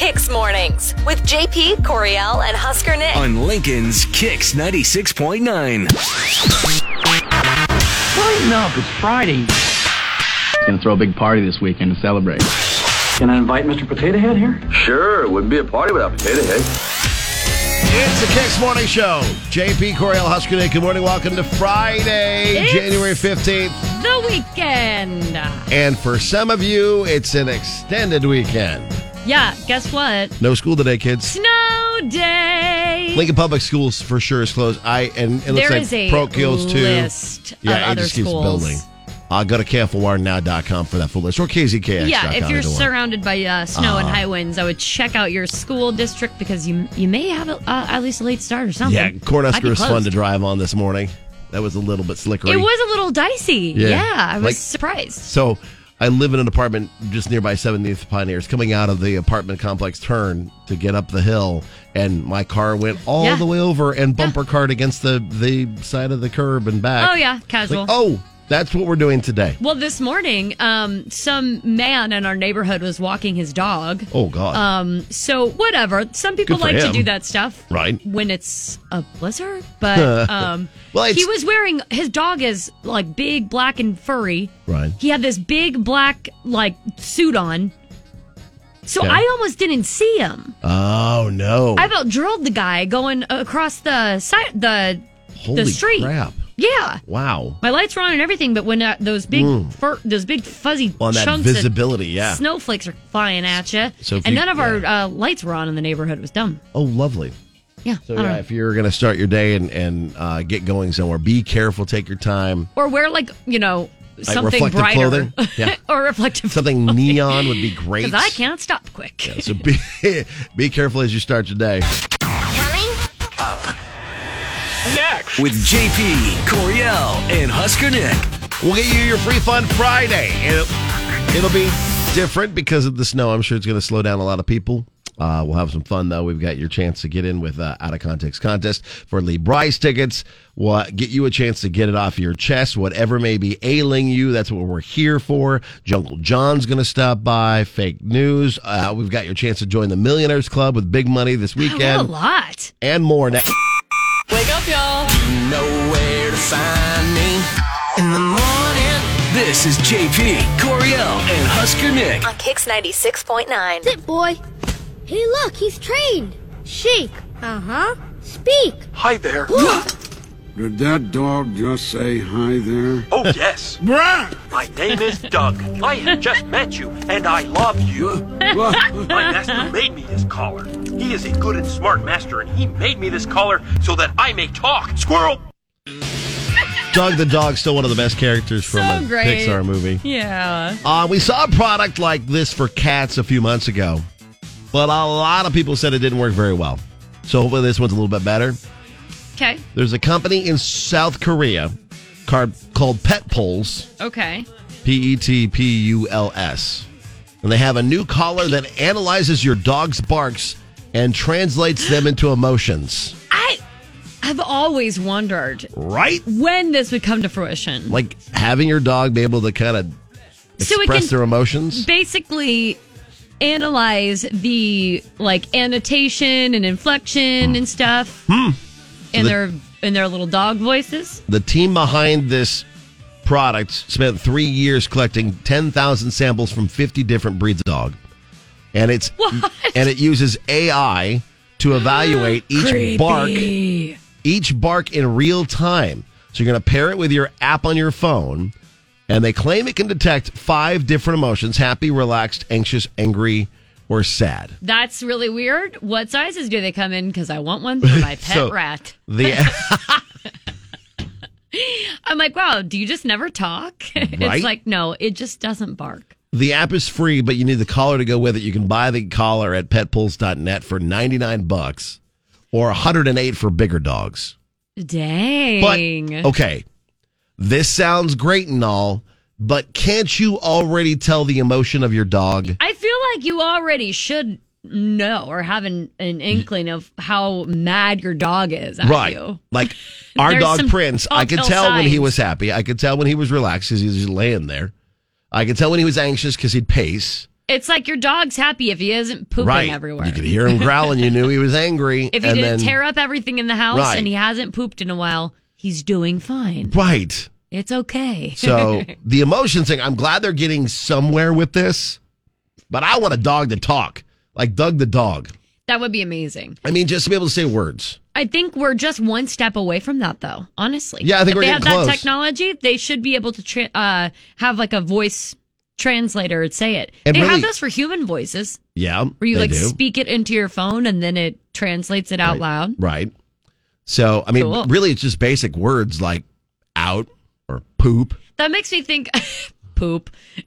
Kicks Mornings with JP, Coriel, and Husker Nick. On Lincoln's Kicks 96.9. Lighten up, it's Friday. Gonna throw a big party this weekend to celebrate. Can I invite Mr. Potato Head here? Sure, it wouldn't be a party without Potato Head. It's the Kicks Morning Show. JP, Coriel, Husker Nick. Good morning. Welcome to Friday, It's January 15th. the weekend. And for some of you, it's an extended weekend. Yeah, guess what? No school today, kids. Snow day. Lincoln Public Schools for sure is closed. And it looks There like is a Pro Kills too. list of Yeah, it other just keeps schools. building. Go to KFORnow.com for that full list, or KZKX.com. Yeah, if you're either one. surrounded by snow and high winds, I would check out your school district because you may have at least a late start or something. Yeah, Cornhusker Might be was fun closed. to drive on this morning. That was a little bit slickery. It was a little dicey. Yeah. Yeah, I was Like- surprised. So I live in an apartment just nearby 70th Pioneers. Coming out of the apartment complex turn to get up the hill, and my car went all the way over and bumper card against the side of the curb and back. Oh, yeah, casual. Like, that's what we're doing today. Well, this morning, some man in our neighborhood was walking his dog. Oh, God. So whatever. Some people Good for like to him. do that stuff, Right. When it's a blizzard. But Well, it's- he was wearing, his dog is like big, black, and furry. Right. He had this big black like suit on. So Yeah. I almost didn't see him. Oh, no. I about drilled the guy going across the side, the Holy street. crap. Yeah. Wow. My lights were on and everything, but when those big those big fuzzy On that chunks visibility, of yeah. snowflakes are flying at you, So if and you- none of our lights were on in the neighborhood. It was dumb. Oh, lovely. Yeah. So, I don't yeah, know. if you're going to start your day and get going somewhere, be careful, take your time. Or wear something reflective brighter, clothing? Yeah. or reflective Something clothing. neon would be great. Because I can't stop quick. Yeah, so be careful as you start your day. Next. With JP, Coriel, and Husker Nick. We'll get you your free fun Friday. It'll be different because of the snow. I'm sure it's going to slow down a lot of people. We'll have some fun, though. We've got your chance to get in with Out of Context contest for Lee Bryce tickets. We'll get you a chance to get it off your chest, whatever may be ailing you. That's what we're here for. Jungle John's going to stop by. Fake news. We've got your chance to join the Millionaires Club with big money this weekend. A lot. And more next. Wake up, y'all. You know where to find me in the morning. This is JP, Coriel, and Husker Nick. On Kicks 96.9. Sit, boy. Hey, look, he's trained. Shake. Uh-huh. Speak. Hi there. Did that dog just say hi there? Oh, yes. Bruh! My name is Doug. I have just met you, and I love you. My master made me this collar. He is a good and smart master, and he made me this collar so that I may talk. Squirrel! Doug the dog's still one of the best characters from So a great. Pixar movie. Yeah. We saw a product like this for cats a few months ago, but a lot of people said it didn't work very well. So hopefully this one's a little bit better. Okay. There's a company in South Korea called Petpuls, Okay. Petpuls, and they have a new collar that analyzes your dog's barks and translates them into emotions. I've always wondered Right? when this would come to fruition. Like having your dog be able to kind of So it express can their emotions. basically analyze the annotation and inflection and stuff in their little dog voices. The team behind this product spent 3 years collecting 10,000 samples from 50 different breeds of dog. And it uses AI to evaluate each bark in real time. So you're going to pair it with your app on your phone, and they claim it can detect 5 different emotions: happy, relaxed, anxious, angry, or sad. That's really weird. What sizes do they come in? Because I want one for my pet rat. I'm like, wow, do you just never talk? Right? It's like, no, it just doesn't bark. The app is free, but you need the collar to go with it. You can buy the collar at petpuls.net for $99 or $108 for bigger dogs. Dang. But, okay, this sounds great and all, but can't you already tell the emotion of your dog? I feel like you already should know or have an inkling of how mad your dog is at Right. you. Like our There's dog some Prince, I could telltale tell when he signs. was happy. I could tell when he was relaxed because he was just laying there. I could tell when he was anxious because he'd pace. It's like your dog's happy if he isn't pooping Right. everywhere. You could hear him growling. You knew he was angry. If he and didn't then, tear up everything in the house Right. and he hasn't pooped in a while, he's doing fine. Right. It's okay. So the emotion thing, I'm glad they're getting somewhere with this, but I want a dog to talk, like Doug the dog. That would be amazing. I mean, just to be able to say words. I think we're just one step away from that, though, honestly. Yeah, I think if we're they getting have close. that technology, they should be able to have like a voice translator say it. And they really- have those for human voices Yeah. where you they like do. speak it into your phone and then it translates it out loud. Right. So, I mean, Cool. really, it's just basic words like out or poop, That makes me think poop,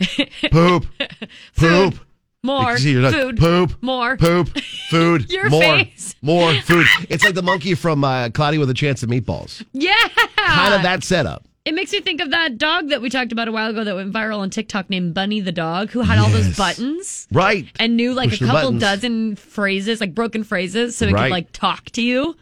poop, poop. more You see, you're like, food, poop, more poop, food, Your more, face. more food. It's like the monkey from Cloudy with a Chance of Meatballs. Yeah. Kind of that setup. It makes me think of that dog that we talked about a while ago that went viral on TikTok named Bunny the dog, who had all those Yes. buttons Right. and knew like Push a the couple buttons. dozen phrases, like broken phrases, so it Right. could like talk to you.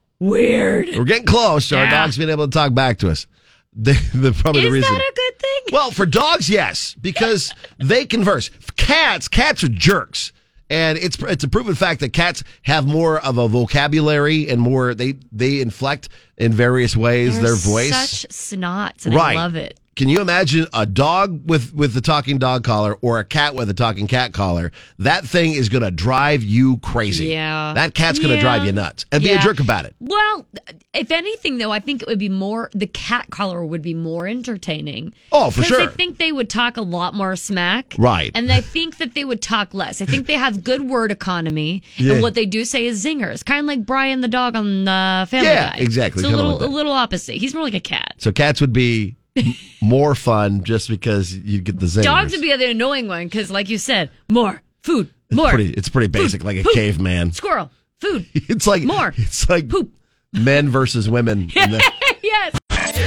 Weird. We're getting close to our Yeah. dogs being able to talk back to us. Probably the Is reason. that a good thing? Well, for dogs, yes, because they converse. Cats are jerks. And it's a proven fact that cats have more of a vocabulary and more they inflect in various ways They're their voice. such snots, and Right. I love it. Can you imagine a dog with the talking dog collar or a cat with a talking cat collar? That thing is going to drive you crazy. Yeah. That cat's going to Yeah. drive you nuts. And be a Yeah. jerk about it. Well, if anything, though, I think it would be more, the cat collar would be more entertaining. Oh, for 'Cause sure. I think they would talk a lot more smack. Right. And I think that they would talk less. I think they have good word economy. Yeah. And what they do say is zingers. Kind of like Brian the dog on Family Yeah, Guy. exactly. It's a Kinda little, like that. a little opposite. He's more like a cat. So cats would be more fun just because you get the zingers. Dogs would be the annoying one because, like you said, more food, more. It's pretty basic, like a poop, caveman. Squirrel, food. It's like More. It's like Poop. men versus women. in the- Yes.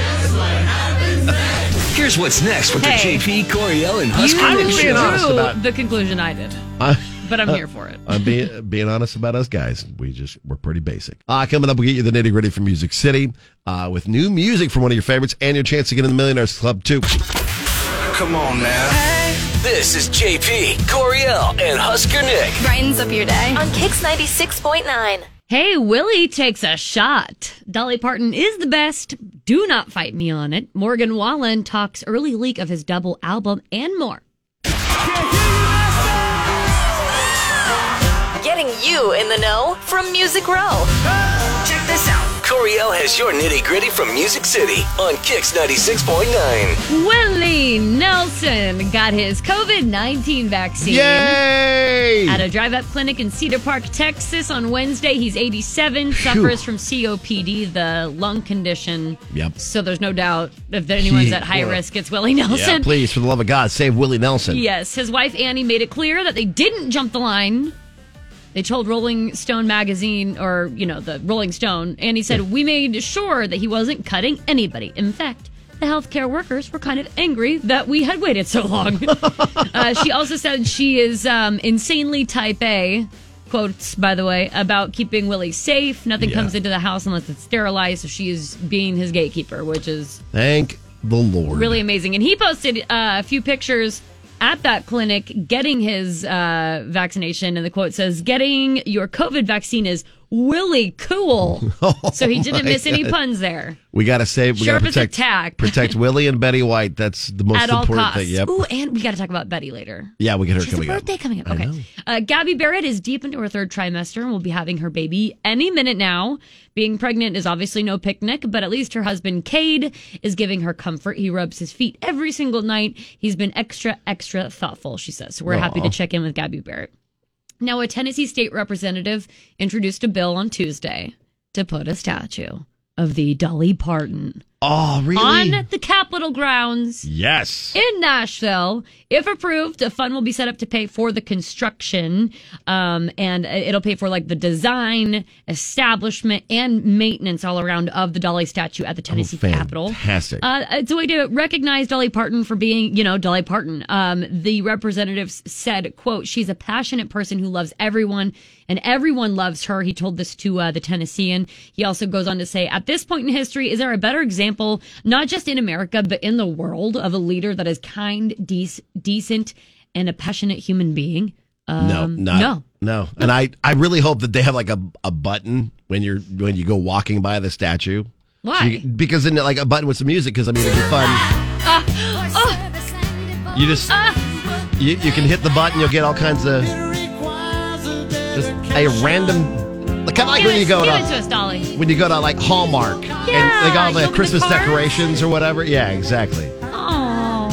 Here's what's next with Hey. the JP, Coriel, and You Husker I'm Nick being show. honest drew about- the conclusion I did, but I'm here for it. I'm being honest about us guys. We're pretty basic. Coming up, we'll get you the nitty gritty from Music City with new music from one of your favorites and your chance to get in the Millionaires Club too. Come on now. This is JP, Coriel, and Husker Nick. Brightens up your day on Kix 96.9. Hey, Willie takes a shot. Dolly Parton is the best. Do not fight me on it. Morgan Wallen talks early leak of his double album and more. Getting you in the know from Music Row. Check this out. Coriel has your nitty gritty from Music City on Kix 96.9. Willie Nelson got his COVID-19 vaccine. Yay! At a drive-up clinic in Cedar Park, Texas on Wednesday. He's 87, suffers from COPD, the lung condition. Yep. So there's no doubt if anyone's at high risk, it's Willie Nelson. Yeah, please, for the love of God, save Willie Nelson. Yes, his wife Annie made it clear that they didn't jump the line. They told Rolling Stone magazine, or, the Rolling Stone, and he said, we made sure that he wasn't cutting anybody. In fact, the healthcare workers were kind of angry that we had waited so long. She also said she is insanely type A, quotes, by the way, about keeping Willie safe. Nothing comes into the house unless it's sterilized, so she is being his gatekeeper, which is Thank the Lord. really amazing. And he posted a few pictures at that clinic getting his vaccination, and the quote says, "Getting your COVID vaccine is Willie cool." So he didn't miss any puns there. We got to save. We got Sharp to as a protect. tack. Protect Willie and Betty White. That's the most At all important costs. thing. Yep. Ooh, and we got to talk about Betty later. Yeah, we get her She's a coming up. birthday coming up. I Okay. know. Gabby Barrett is deep into her third trimester and will be having her baby any minute now. Being pregnant is obviously no picnic, but at least her husband, Cade, is giving her comfort. He rubs his feet every single night. He's been extra, extra thoughtful, she says. So we're happy to check in with Gabby Barrett. Now, a Tennessee state representative introduced a bill on Tuesday to put a statue of the Dolly Parton Oh, really? on the Capitol grounds Yes. in Nashville. If approved, a fund will be set up to pay for the construction, and it'll pay for like the design, establishment, and maintenance all around of the Dolly statue at the Tennessee Capitol. Fantastic. It's a way to recognize Dolly Parton for being, Dolly Parton. The representatives said, quote, "She's a passionate person who loves everyone, and everyone loves her." He told this to the Tennessean. He also goes on to say, "At this point in history, is there a better example, not just in America, but in the world, of a leader that is kind, decent, and a passionate human being. No. And I really hope that they have like a button when you go walking by the statue. Why? Because then like a button with some music, because I mean it'd be fun. You just you can hit the button, you'll get all kinds of just a random, kind of like when you go give it to us, Dolly. when you go to like Hallmark and they got all you the open Christmas the cards. decorations or whatever. Yeah, exactly. Oh.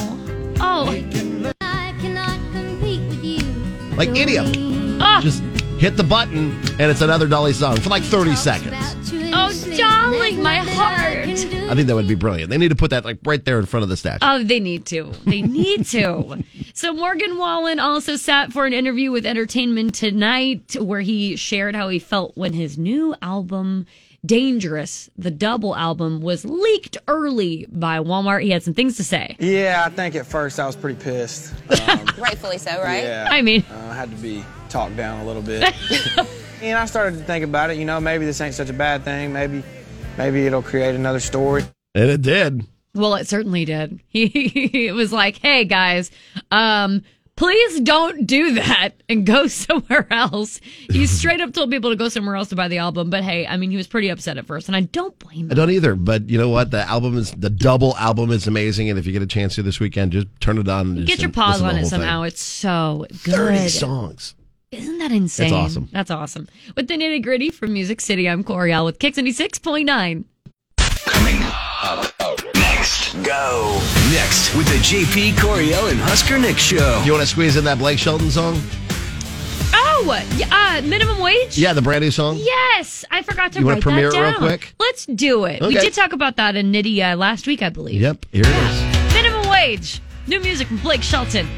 I cannot compete with you. Like any of them. Just hit the button and it's another Dolly song for like 30 seconds. Oh, darling, my heart. I think that would be brilliant. They need to put that like right there in front of the statue. Oh, they need to. They need to. So Morgan Wallen also sat for an interview with Entertainment Tonight where he shared how he felt when his new album, Dangerous, the double album, was leaked early by Walmart. He had some things to say. Yeah, I think at first I was pretty pissed. Rightfully so, right? Yeah. I mean, I had to be talked down a little bit. And I started to think about it. Maybe this ain't such a bad thing. Maybe it'll create another story. And it did. well, it certainly did. He was like, hey, guys, please don't do that and go somewhere else. He straight up told people to go somewhere else to buy the album. But hey, I mean, he was pretty upset at first, and I don't blame him. I don't either. But you know what? The double album is amazing. And if you get a chance to this weekend, just turn it on. And get your paws on it somehow. It's so good. 30 songs. Isn't that insane? That's awesome. That's awesome. With the nitty gritty from Music City, I'm Coriel with Kicks 96.9. Coming up next. Go. Next with the JP Coriel and Husker Nick show. You want to squeeze in that Blake Shelton song? Oh, Minimum Wage? Yeah, the brand new song? Yes. I forgot to You write want to premiere that it down. real quick? Let's do it. Okay. We did talk about that in Nitty last week, I believe. Yep, here it is. Minimum Wage. New music from Blake Shelton.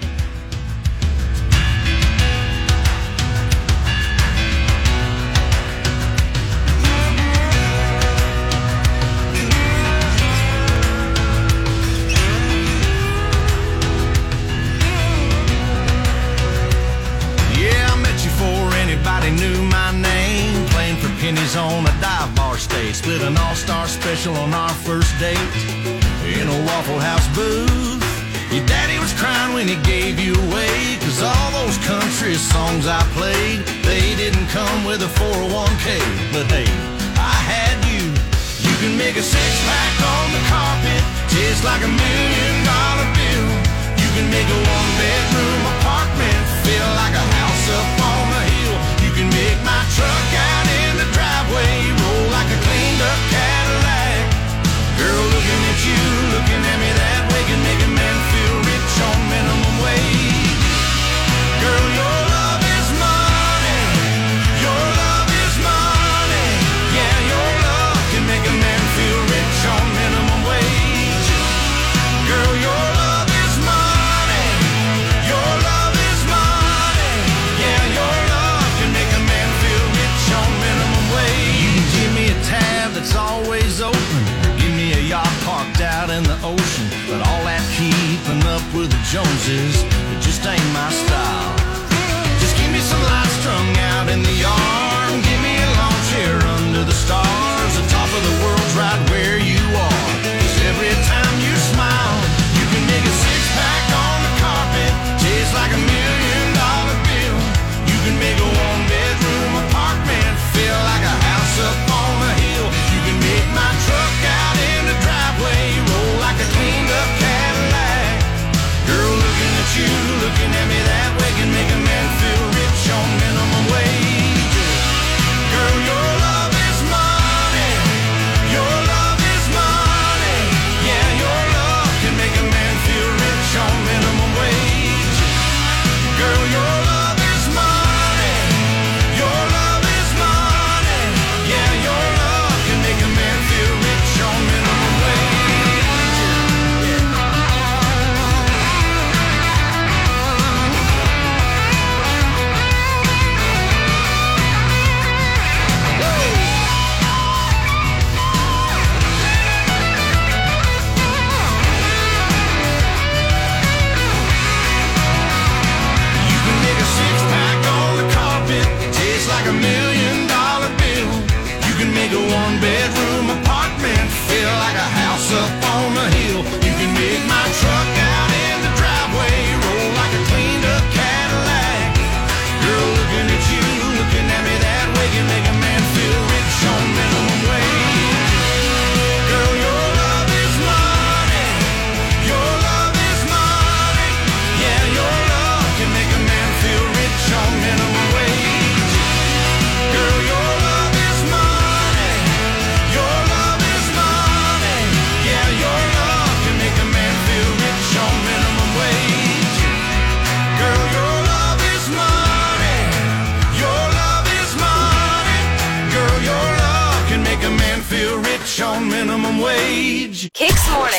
Knew my name, playing for pennies on a dive bar stage, split an all-star special on our first date in a Waffle House booth. Your daddy was crying when he gave you away, 'cause all those country songs I played, they didn't come with a 401k. But hey, I had you. You can make a six-pack on the carpet taste like $1 million bill. You can make a one-bedroom apartment feel like a house up on the hill. You can make my truck out in the driveway roll like a cleaned up Cadillac. Girl, looking at you, looking at me that way can make a man feel rich on minimum wage. Girl, your love is money. Your love is money. Yeah, your love can make a man feel rich on minimum wage. Girl, your love is money. Your love is money.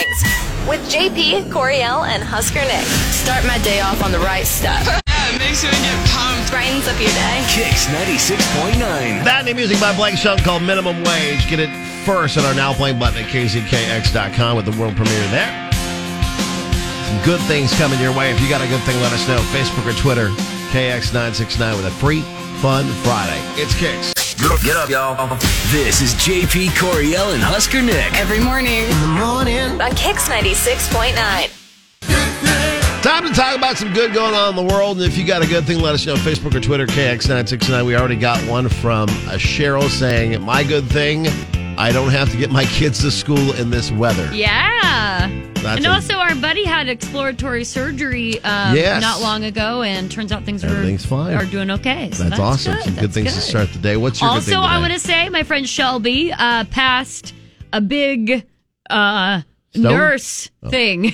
mornings with JP, Coriel, and Husker Nick. Start my day off on the right stuff. Yeah, it makes me get pumped. Brightens up your day. Kicks 96.9. That new music by Blake Shelton called Minimum Wage. Get it first on our Now Playing button at kzkx.com with the world premiere there. Some good things coming your way. If you got a good thing, let us know. Facebook or Twitter, KX969 with a free, fun Friday. It's Kicks. Get up, y'all. This is JP, Coriel, and Husker Nick. Every morning. In the morning. On Kicks 96.9. Time to talk about some good going on in the world. And if you got a good thing, let us know. Facebook or Twitter, KX969. We already got one from Cheryl saying, my good thing, I don't have to get my kids to school in this weather. Yeah. And also, our buddy had exploratory surgery not long ago, and turns out everything's fine. Are doing okay. So that's awesome. Good. Some good things to start the day. What's your good thing Also, today? I want to say my friend Shelby passed a big nurse thing.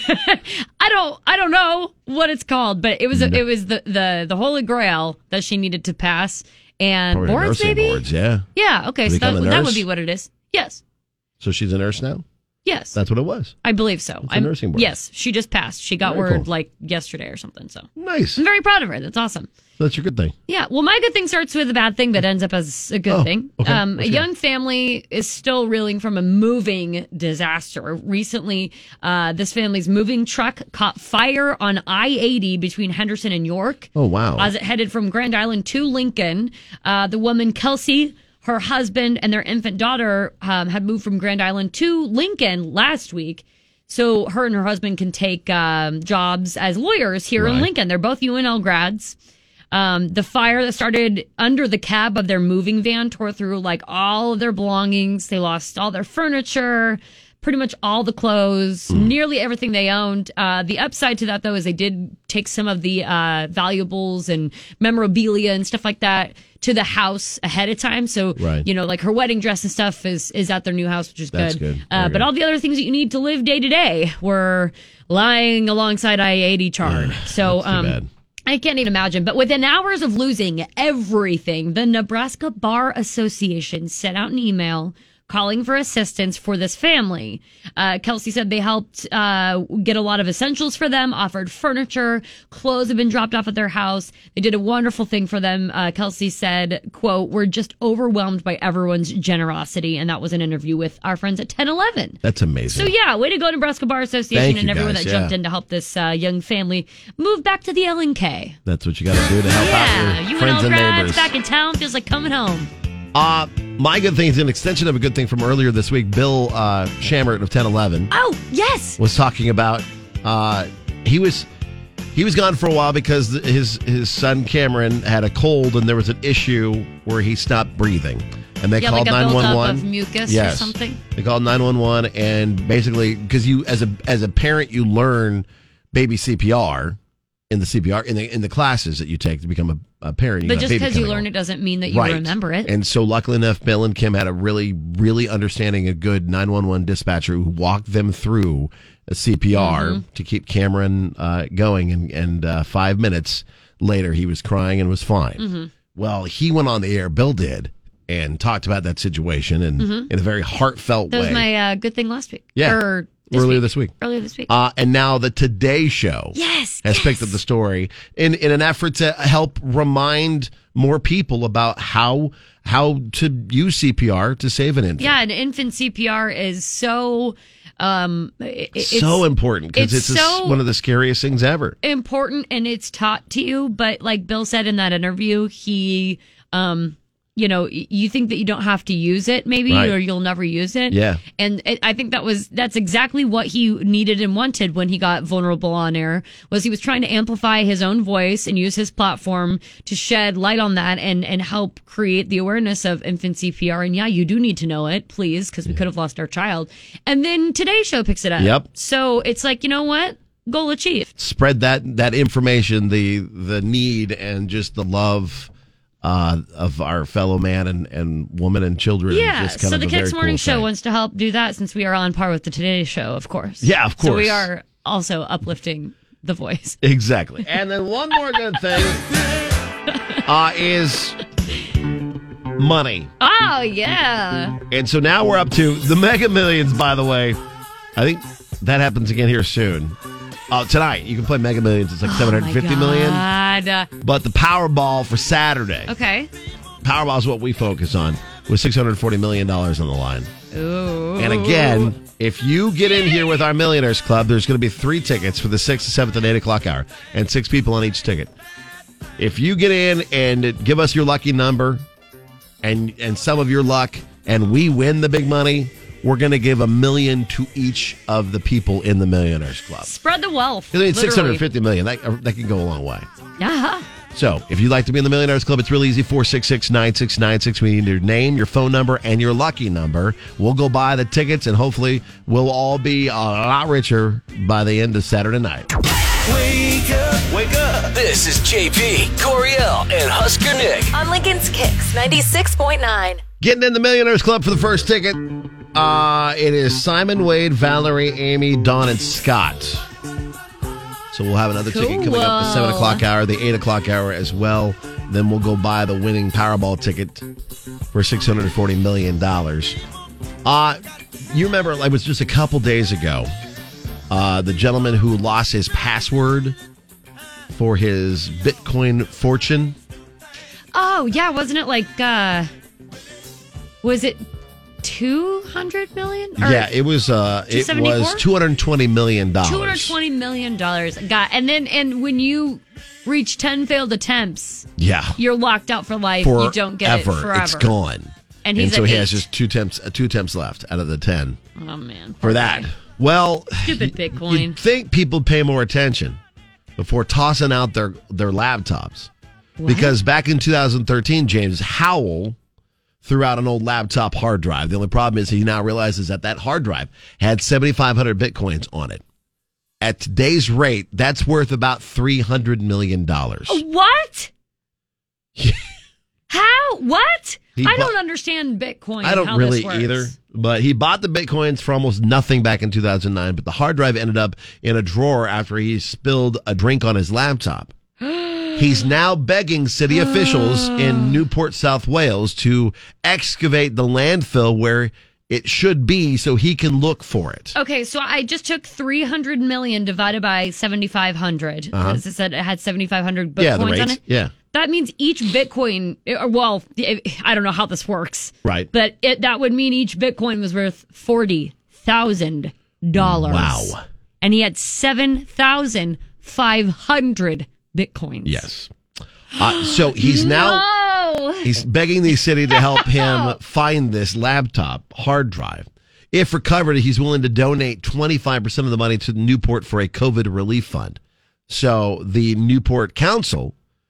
I don't know what it's called, but it was the Holy Grail that she needed to pass. And Probably boards, nursing maybe? boards, yeah. Yeah, okay. So that would be what it is. Yes. So she's a nurse now? Yes. That's what it was. I believe so. It's a nursing board. Yes, she just passed. She got Very word cool. like yesterday or something. So nice. I'm very proud of her. That's awesome. That's your good thing. Yeah. Well, my good thing starts with a bad thing, but ends up as a good thing. Okay. A young family is still reeling from a moving disaster. Recently, this family's moving truck caught fire on I-80 between Henderson and York. Oh, wow. As it headed from Grand Island to Lincoln. The woman, Kelsey, her husband, and their infant daughter had moved from Grand Island to Lincoln last week. So her and her husband can take jobs as lawyers here in Lincoln. They're both UNL grads. The fire that started under the cab of their moving van tore through like all of their belongings. They lost all their furniture, pretty much all the clothes, nearly everything they owned. The upside to that, though, is they did take some of the valuables and memorabilia and stuff like that to the house ahead of time. So, like her wedding dress and stuff is at their new house, which is That's good. good. But all the other things that you need to live day to day were lying alongside I-80 charred. So, That's too bad. I can't even imagine. But within hours of losing everything, the Nebraska Bar Association sent out an email calling for assistance for this family. Kelsey said they helped get a lot of essentials for them, offered furniture, clothes have been dropped off at their house. They did a wonderful thing for them. Kelsey said, quote, we're just overwhelmed by everyone's generosity. And that was an interview with our friends at 1011. That's amazing. So yeah, way to go, Nebraska Bar Association. Thank and you, everyone guys, that jumped in to help this young family move back to the LNK. That's what you got to do to help out your friends UNL and grads neighbors. back in town feels like coming home. My good thing is an extension of a good thing from earlier this week. Bill Shammert of 1011 yes, was talking about he was gone for a while because his son Cameron had a cold and there was an issue where he stopped breathing. And they called like a buildup 911. of mucus or something. They called 911 and basically because you as a parent you learn baby CPR in the classes that you take to become a parent. But just because you learn it doesn't mean that you remember it. And so luckily enough, Bill and Kim had a really, really understanding, a good 911 dispatcher who walked them through a CPR to keep Cameron going. And 5 minutes later, he was crying and was fine. Well, he went on the air, Bill did, and talked about that situation and in a very heartfelt way. That was my good thing last week. Yeah. Or Earlier this week. And now the Today Show has picked up the story in an effort to help remind more people about how to use CPR to save an infant. Yeah, and infant CPR is so it's so important because it's one of the scariest things ever. Important, and it's taught to you, but like Bill said in that interview, he you think that you don't have to use it maybe or you'll never use it. Yeah. And I think that's exactly what he needed and wanted when he got vulnerable on air, was he was trying to amplify his own voice and use his platform to shed light on that and help create the awareness of infant CPR. And yeah, you do need to know it, please, because we could have lost our child. And then Today's Show picks it up. Yep. So it's like, you know what? Goal achieved. Spread that information, the need and just the love of our fellow man and woman and children. Yeah, just kind so of the a very Kicks Morning cool Show thing. wants to help do that since we are on par with the Today Show, of course. Yeah, of course. So we are also uplifting the voice. Exactly. And then one more good thing is money. Oh, yeah. And so now we're up to the Mega Millions, by the way. I think That happens again here soon. Tonight, you can play Mega Millions. It's like $750 million. But the Powerball for Saturday. Okay. Powerball is what we focus on with $640 million on the line. Ooh. And again, if you get in here with our Millionaires Club, there's going to be 3 tickets for the 6th, 7th, and 8 o'clock hour, and 6 people on each ticket. If you get in and give us your lucky number and some of your luck, and we win the big money, we're going to give $1 million to each of the people in the Millionaires Club. Spread the wealth. I mean, literally. $650 million. That can go a long way. Yeah. So, if you'd like to be in the Millionaires Club, it's really easy. 466-9696. We need your name, your phone number, and your lucky number. We'll go buy the tickets, and hopefully we'll all be a lot richer by the end of Saturday night. Wake up, wake up. This is JP, Coriel, and Husker Nick. On Lincoln's Kicks 96.9. Getting in the Millionaires Club for the first ticket. It is Simon, Wade, Valerie, Amy, Dawn, and Scott. So we'll have another ticket coming up the 7 o'clock hour, the 8 o'clock hour as well. Then we'll go buy the winning Powerball ticket for $640 million. You remember, it was just a couple days ago, the gentleman who lost his password for his Bitcoin fortune. Oh, yeah. Wasn't it like, was it 200 million? Yeah, it was $220 million. $220 million. And when you reach 10 failed attempts, you're locked out for life. You don't get it forever. It's gone. And he's so at he 8. has just two attempts left out of the 10. Oh man. For that. Well, stupid Bitcoin. You'd think people pay more attention before tossing out their laptops. What? Because back in 2013, James Howell threw out an old laptop hard drive. The only problem is he now realizes that hard drive had 7,500 Bitcoins on it. At today's rate, that's worth about $300 million. What? How? What? I don't understand Bitcoin. I don't how really this works. either. But he bought the Bitcoins for almost nothing back in 2009. But the hard drive ended up in a drawer after he spilled a drink on his laptop. He's now begging city officials in Newport, South Wales to excavate the landfill where it should be so he can look for it. Okay, so I just took 300 million divided by 7,500. As I said, it had 7,500 Bitcoins on it. Yeah. That means each Bitcoin, I don't know how this works. Right. But that would mean each Bitcoin was worth $40,000. Wow. And he had 7,500 Bitcoins. Yes. So he's now he's begging the city to help him find this laptop hard drive. If recovered, he's willing to donate 25% of the money to Newport for a COVID relief fund. So the Newport Council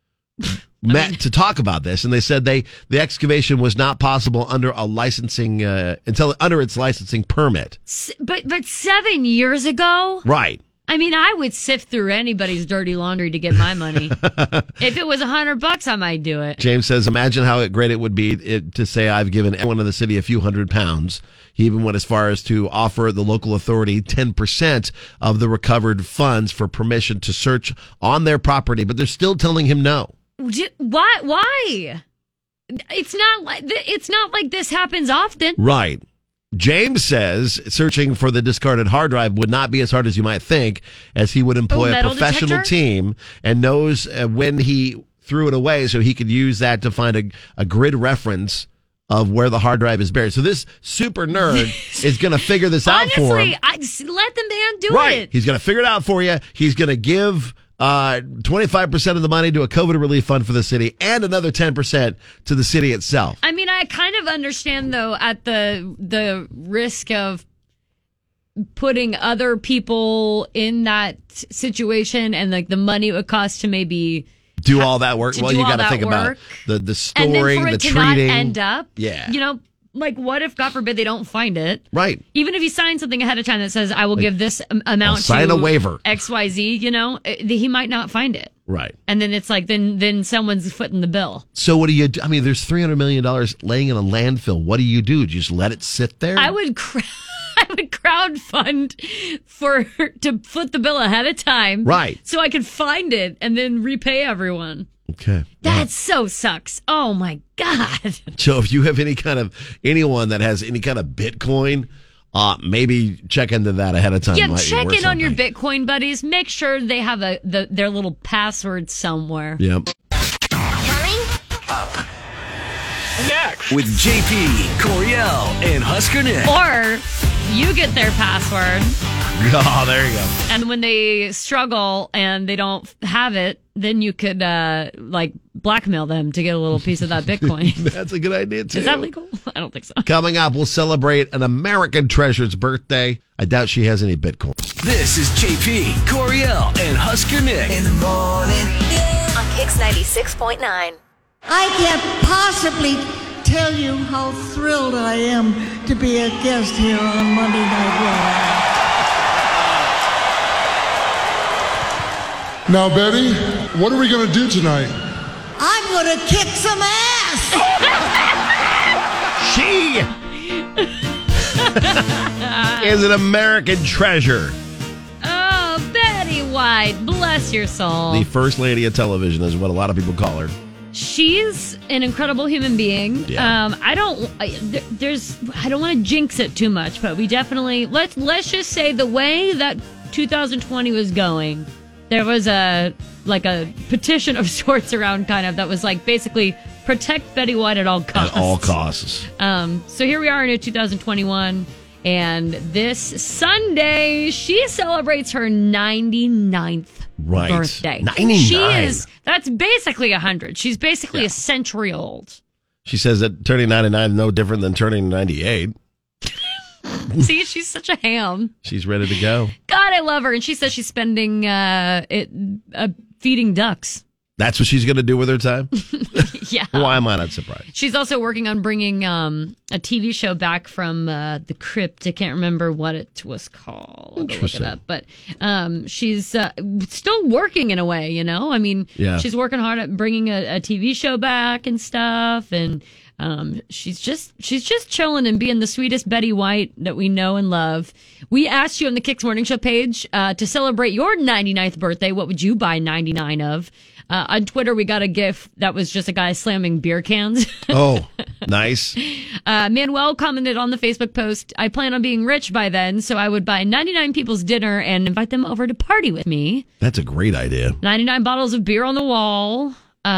met to talk about this, and they said the excavation was not possible under a licensing under its licensing permit. But 7 years ago, right? I mean, I would sift through anybody's dirty laundry to get my money. If it was $100, I might do it. James says, imagine how great it would be to say I've given everyone in the city a few £100. He even went as far as to offer the local authority 10% of the recovered funds for permission to search on their property, but they're still telling him no. Why? It's not like this happens often. Right. James says searching for the discarded hard drive would not be as hard as you might think, as he would employ a professional team and knows when he threw it away so he could use that to find a grid reference of where the hard drive is buried. So this super nerd is going to figure this out for him. Honestly, let the man do it. He's going to figure it out for you. He's going to give 25% of the money to a COVID relief fund for the city and another 10% to the city itself. I mean, I kind of understand, though, at the risk of putting other people in that situation and like the money it would cost to maybe do all that work. Well, you got to think about the storing, and then for the it to treating. not end up, yeah. Like, what if, God forbid, they don't find it? Right. Even if he signs something ahead of time that says, I will give this amount to sign a waiver. XYZ, he might not find it. Right. And then it's like, then someone's footing the bill. So what do you do? I mean, there's $300 million laying in a landfill. What do? Do you just let it sit there? I would crowdfund to foot the bill ahead of time. Right. So I could find it and then repay everyone. Okay. That so sucks. Oh my God. So if you have anyone that has any kind of Bitcoin, maybe check into that ahead of time. Yeah, Might be check worth in on your something. Bitcoin buddies. Make sure they have their little password somewhere. Yep. Next. With JP, Coriel, and Husker Nick. Or you get their password. Oh, there you go. And when they struggle and they don't have it, then you could blackmail them to get a little piece of that Bitcoin. That's a good idea, too. Is that legal? I don't think so. Coming up, we'll celebrate an American treasure's birthday. I doubt she has any Bitcoin. This is JP, Coriel, and Husker Nick. In the morning. On Kix 96.9. I can't possibly tell you how thrilled I am to be a guest here on Monday Night Raw. Now, Betty, what are we going to do tonight? I'm going to kick some ass! She is an American treasure. Oh, Betty White, bless your soul. The first lady of television is what a lot of people call her. She's an incredible human being. Yeah. I don't want to jinx it too much, but we definitely let's just say the way that 2020 was going, there was a petition of sorts around kind of that was like basically protect Betty White at all costs. At all costs. So here we are in 2021, and this Sunday she celebrates her 99th birthday. 99. That's basically 100. She's basically a century old. She says that turning 99 is no different than turning 98. See, she's such a ham. She's ready to go. God, I love her. And she says she's spending feeding ducks. That's what she's going to do with her time? Yeah. Why am I not surprised? She's also working on bringing a TV show back from the crypt. I can't remember what it was called. I'll go look it up. But she's still working in a way, you know? I mean, she's working hard at bringing a TV show back and stuff. And she's just chilling and being the sweetest Betty White that we know and love. We asked you on the Kix Morning Show page to celebrate your 99th birthday. What would you buy 99 of? On Twitter, we got a GIF that was just a guy slamming beer cans. Oh, nice. Manuel commented on the Facebook post, I plan on being rich by then, so I would buy 99 people's dinner and invite them over to party with me. That's a great idea. 99 bottles of beer on the wall.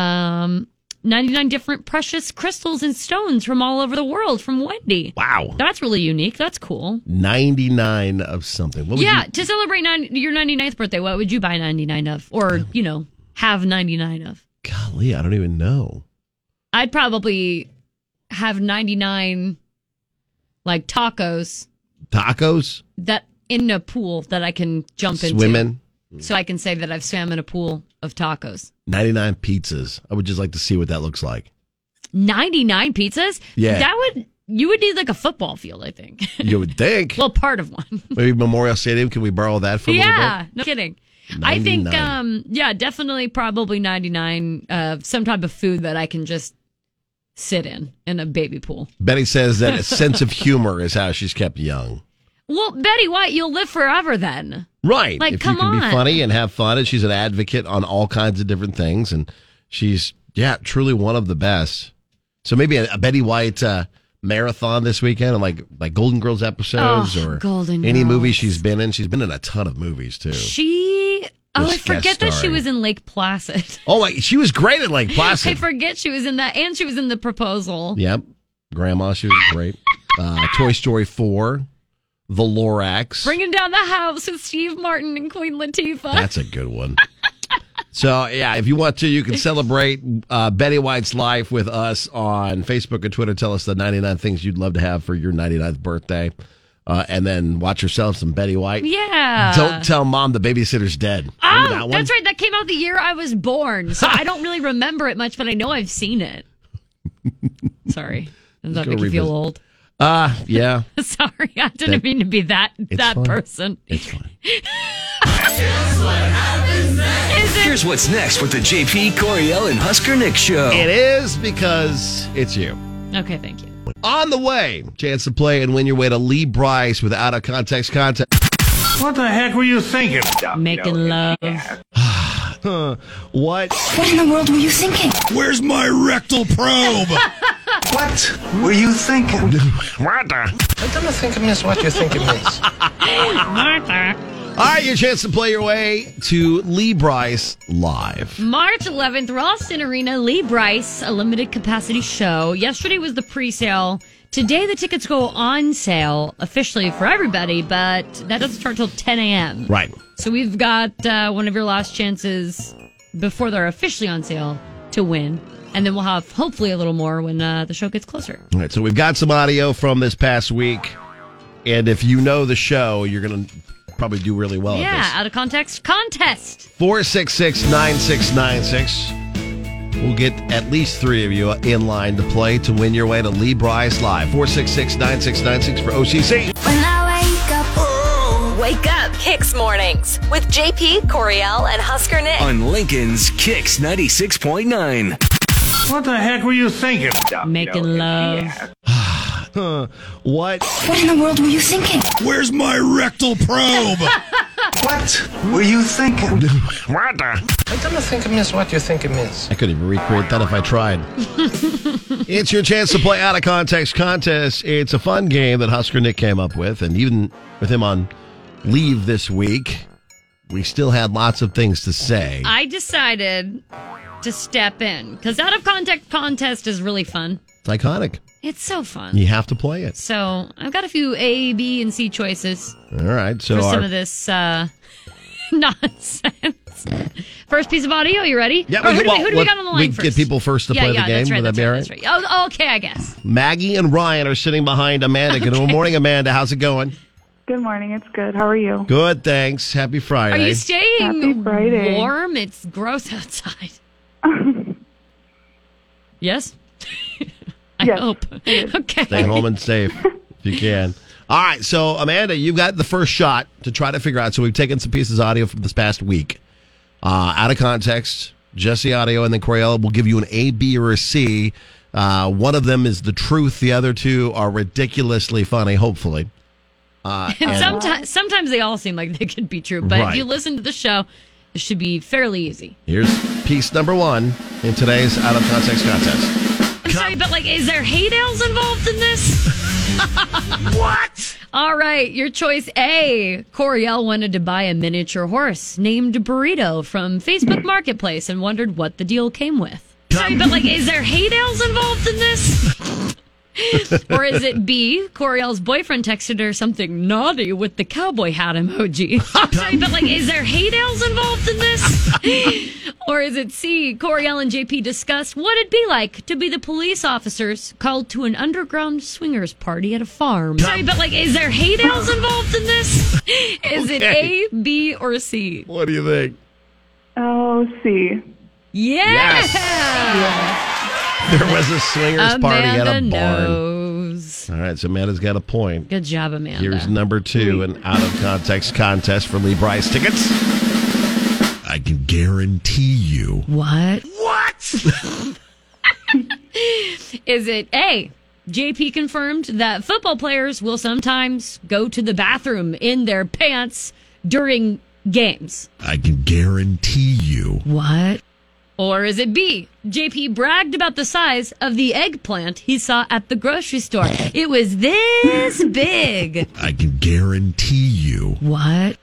99 different precious crystals and stones from all over the world from Wendy. Wow. That's really unique. That's cool. 99 of something. What would to celebrate your 99th birthday, what would you buy 99 of? Or, have 99 of? Golly, I don't even know. I'd probably have 99 tacos. Tacos? That in a pool that I can jump into. Swimming? So I can say that I've swam in a pool of tacos. 99 pizzas. I would just like to see what that looks like. 99 pizzas? Yeah. You would need a football field, I think. You would think. Well, part of one. Maybe Memorial Stadium. Can we borrow that for a little bit? Yeah, no kidding. 99. I think, definitely probably 99, some type of food that I can just sit in a baby pool. Betty says that a sense of humor is how she's kept young. Well, Betty White, you'll live forever then. Right. If come you can on. be funny and have fun, and she's an advocate on all kinds of different things, and she's, truly one of the best. So maybe a Betty White marathon this weekend, and like Golden Girls episodes or Golden any Girls. movie she's been in. She's been in a ton of movies, too. I forget guest that she starring. was in Lake Placid. Oh, she was great in Lake Placid. I forget she was in that, and she was in The Proposal. Yep. Grandma, she was great. Toy Story 4. The Lorax. Bringing Down the House with Steve Martin and Queen Latifah. That's a good one. So, if you want to, you can celebrate Betty White's life with us on Facebook and Twitter. Tell us the 99 things you'd love to have for your 99th birthday. And then watch yourself some Betty White. Yeah. Don't tell Mom the babysitter's dead. Remember that one? That's right. That came out the year I was born. So I don't really remember it much, but I know I've seen it. Sorry. Does that make you feel old? Yeah. Sorry, I didn't mean to be that fine. person. It's fine. Here's what's next with the JP, Coriel, and Husker Nick show. It is because it's you. Okay, thank you. On the way, chance to play and win your way to Lee Bryce with Out of Context contest. What the heck were you thinking? Making love. What? What in the world were you thinking? Where's my rectal probe? What were you thinking? Martha. I don't think it means what you think it means. Martha. All right, your chance to play your way to Lee Bryce Live. March 11th, Ralston Arena, Lee Bryce, a limited capacity show. Yesterday was the pre-sale. Today, the tickets go on sale officially for everybody, but that doesn't start till 10 a.m. Right. So we've got one of your last chances before they're officially on sale to win. And then we'll have hopefully a little more when the show gets closer. All right, so we've got some audio from this past week. And if you know the show, you're going to probably do really well at this. Out of context contest. 466-9696. We'll get at least 3 of you in line to play to win your way to Lee Bryce Live. 466-9696 for OCC. When I wake up, Kicks Mornings with JP, Coriel, and Husker Nick. On Lincoln's Kicks 96.9. What the heck were you thinking? Making love. What? What in the world were you thinking? Where's my rectal probe? What were you thinking? Martha. I don't think it means what you think it means. I couldn't even recreate that if I tried. It's your chance to play Out of Context Contest. It's a fun game that Husker Nick came up with, and even with him on leave this week, we still had lots of things to say. I decided to step in because Out of Context Contest is really fun. It's iconic. It's so fun. You have to play it. So I've got a few A, B, and C choices. All right. So for some of this nonsense. First piece of audio. You ready? Yeah. Who do we got on the line we first? get people first to play the game. That's right, Would that be all right? That's right. Oh, okay, I guess. Maggie and Ryan are sitting behind Amanda. Good morning, Amanda. How's it going? Good morning. It's good. How are you? Good, thanks. Happy Friday. Are you staying Happy Friday. warm? It's gross outside. Yes? I hope. Okay. Stay home and safe if you can. All right, so Amanda, you've got the first shot to try to figure out. So we've taken some pieces of audio from this past week. Out of context, just the audio, and then Coriella will give you an A, B, or a C. One of them is the truth. The other two are ridiculously funny, hopefully. Sometimes they all seem like they could be true, but Right. if you listen to the show, it should be fairly easy. Here's piece number 1 in today's Out of Context Contest. I'm sorry, but is there hay ales involved in this? What? All right, your choice A. Coriel wanted to buy a miniature horse named Burrito from Facebook Marketplace and wondered what the deal came with. Sorry, but is there hay ales involved in this? Or is it B? Coriel's boyfriend texted her something naughty with the cowboy hat emoji. Sorry, but is there hay ales involved in this? Or is it C? Coriel and JP discussed what it'd be like to be the police officers called to an underground swingers party at a farm. Sorry, but is there hay ales involved in this? Is it A, B, or C? What do you think? Oh, C. Yes! There was a swingers party at a barn. Knows. All right, so Amanda's got a point. Good job, Amanda. Here's number 2, an Out of Context Contest for Lee Bryce tickets. I can guarantee you. What? What? Is it A? JP confirmed that football players will sometimes go to the bathroom in their pants during games. I can guarantee you. What? Or is it B? JP bragged about the size of the eggplant he saw at the grocery store. It was this big. I can guarantee you. What?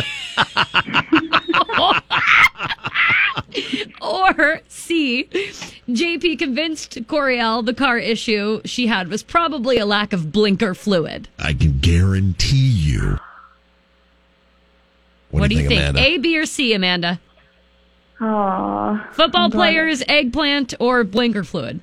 Or C, JP convinced Coriel the car issue she had was probably a lack of blinker fluid. I can guarantee you. What do you think? Amanda? A, B, or C, Amanda? Oh, Football players, eggplant, or blinker fluid?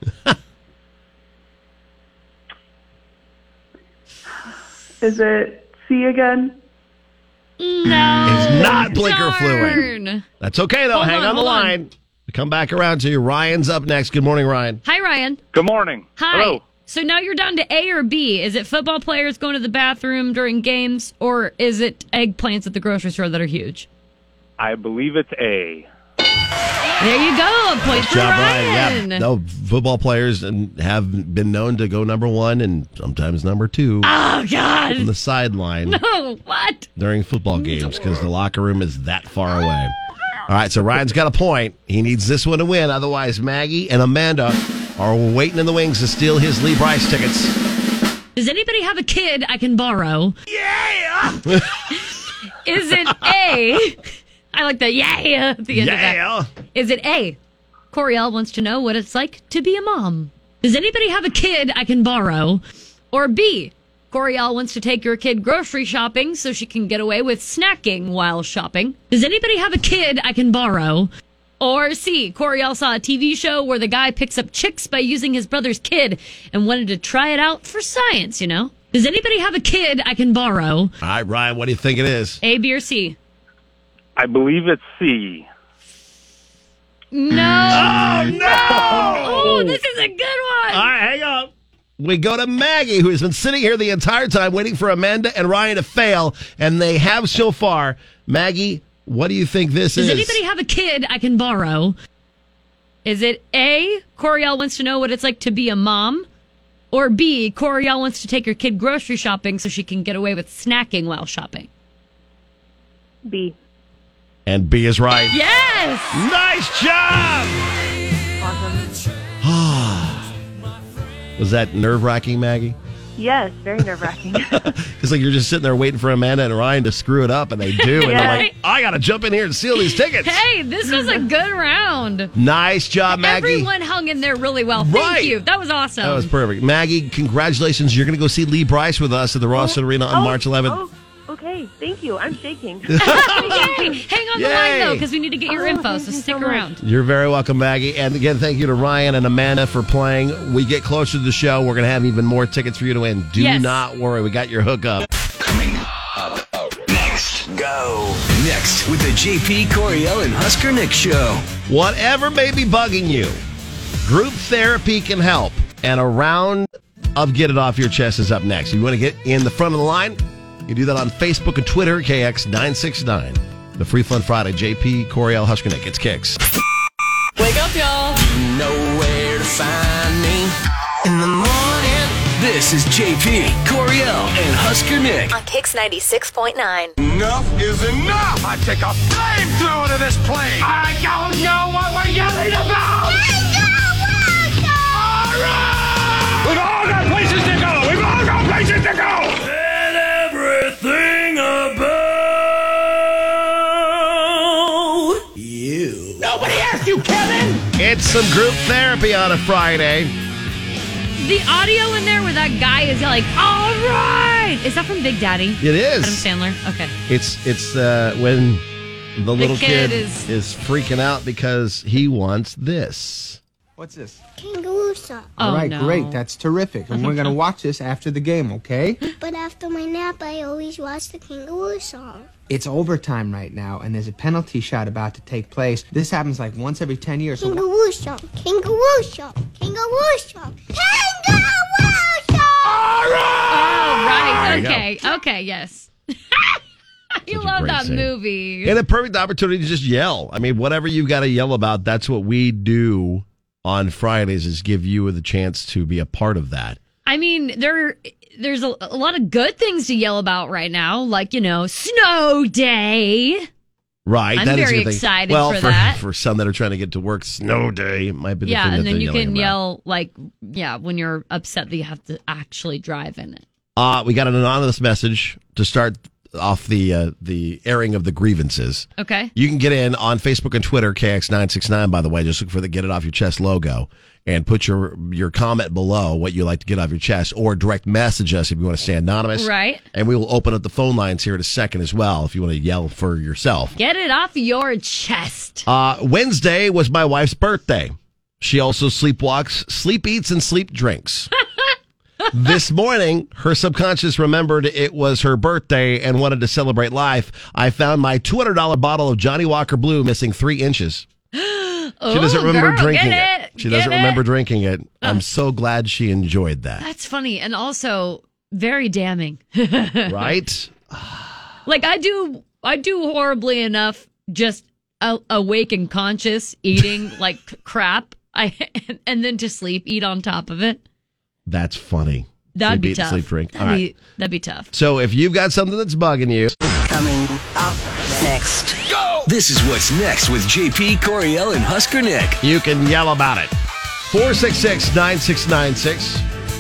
Is it C again? No. It's not blinker fluid. Darn. That's okay, though. Hold Hang on the hold line. We come back around to you. Ryan's up next. Good morning, Ryan. Hi, Ryan. Good morning. Hi. Hello. So now you're down to A or B. Is it football players going to the bathroom during games, or is it eggplants at the grocery store that are huge? I believe it's A. There you go. A point Good for job, Ryan. Yeah. No, football players have been known to go number 1 and sometimes number 2 Oh, God. from the sideline No, what? during football games because the locker room is that far away. All right, so Ryan's got a point. He needs this one to win. Otherwise, Maggie and Amanda are waiting in the wings to steal his Lee Bryce tickets. Does anybody have a kid I can borrow? Yeah! Is it A? I like the yeah at the end of that. Is it A? Coriel wants to know what it's like to be a mom. Does anybody have a kid I can borrow? Or B? Coriel wants to take your kid grocery shopping so she can get away with snacking while shopping. Does anybody have a kid I can borrow? Or C, Coriel saw a TV show where the guy picks up chicks by using his brother's kid and wanted to try it out for science, you know? Does anybody have a kid I can borrow? All right, Ryan, what do you think it is? A, B, or C? I believe it's C. No. Oh, no! Oh, this is a good one. All right, hang on. We go to Maggie, who has been sitting here the entire time waiting for Amanda and Ryan to fail, and they have so far. Maggie, what do you think this is? Does anybody have a kid I can borrow? Is it A, Coriel wants to know what it's like to be a mom? Or B, Coriel wants to take your kid grocery shopping so she can get away with snacking while shopping? B. And B is right. Yes! Nice job! Was that nerve-wracking, Maggie? Yes, very nerve-wracking. It's like you're just sitting there waiting for Amanda and Ryan to screw it up, and they do. And they're like, I got to jump in here and steal these tickets. Hey, this was a good round. Nice job, Maggie. Everyone hung in there really well. Thank you. That was awesome. That was perfect. Maggie, congratulations. You're going to go see Lee Bryce with us at the Rawson Arena on March 11th. Oh, okay. Thank you. I'm shaking. Yay. Hang on the line, though, because we need to get your info, so stick around. You're very welcome, Maggie. And again, thank you to Ryan and Amanda for playing. We get closer to the show, we're going to have even more tickets for you to win. Do not worry. We got your hookup. Coming up next. Go. Next with the JP, Coriel, and Husker Nick show. Whatever may be bugging you, group therapy can help. And a round of Get It Off Your Chest is up next. You want to get in the front of the line? You do that on Facebook and Twitter, KX969. The Free Fun Friday, JP, Coriel, Husker Nick. It's Kicks. Wake up, y'all. You know where to find me in the morning. This is JP, Coriel, and Husker Nick. On Kicks 96.9. Enough is enough! I take a flamethrower to this place! I don't know what we're yelling about! All right! We've all got places to go! We've all got places to go! And everything about you. Nobody asked you, Kevin! It's some group therapy on a Friday. The audio in there where that guy is like, all right! Is that from Big Daddy? It is. Adam Sandler? Okay. It's when the little kid is freaking out because he wants this. What's this? Kangaroo song. All right, great. That's terrific. And we're going to watch this after the game, okay? But after my nap, I always watch the kangaroo song. It's overtime right now, and there's a penalty shot about to take place. This happens like once every 10 years. Kangaroo song. Kangaroo song. Kangaroo song. Kangaroo song! All right. There Okay. Okay, yes. You love great that scene. movie. And a perfect opportunity to just yell. I mean, whatever you've got to yell about, that's what we do on Fridays, is give you the chance to be a part of that. I mean, there's a lot of good things to yell about right now, like, you know, snow day. Right. I'm that is very a good thing. excited well, for that. For some that are trying to get to work, snow day might be the thing that and then they're you yelling can about. yell, like, when you're upset that you have to actually drive in it. We got an anonymous message to start off the airing of the grievances. Okay. You can get in on Facebook and Twitter, KX969, by the way. Just look for the Get It Off Your Chest logo and put your comment below what you like to get off your chest, or direct message us if you want to stay anonymous. Right. And we will open up the phone lines here in a second as well if you want to yell for yourself. Get it off your chest. Wednesday was my wife's birthday. She also sleepwalks, sleep eats, and sleep drinks. This morning, her subconscious remembered it was her birthday and wanted to celebrate life. I found my $200 bottle of Johnny Walker Blue missing 3 inches. She doesn't remember drinking it. She doesn't remember drinking it. I'm so glad she enjoyed that. That's funny, and also very damning. Right? Like, I do horribly enough just awake and conscious eating like crap, and then to sleep, eat on top of it. That's funny. That'd be Sleep eat, tough. Sleep drink. That'd be tough. So if you've got something that's bugging you. Coming up next. Go! This is what's next with JP, Coriel, and Husker Nick. You can yell about it. 466-9696.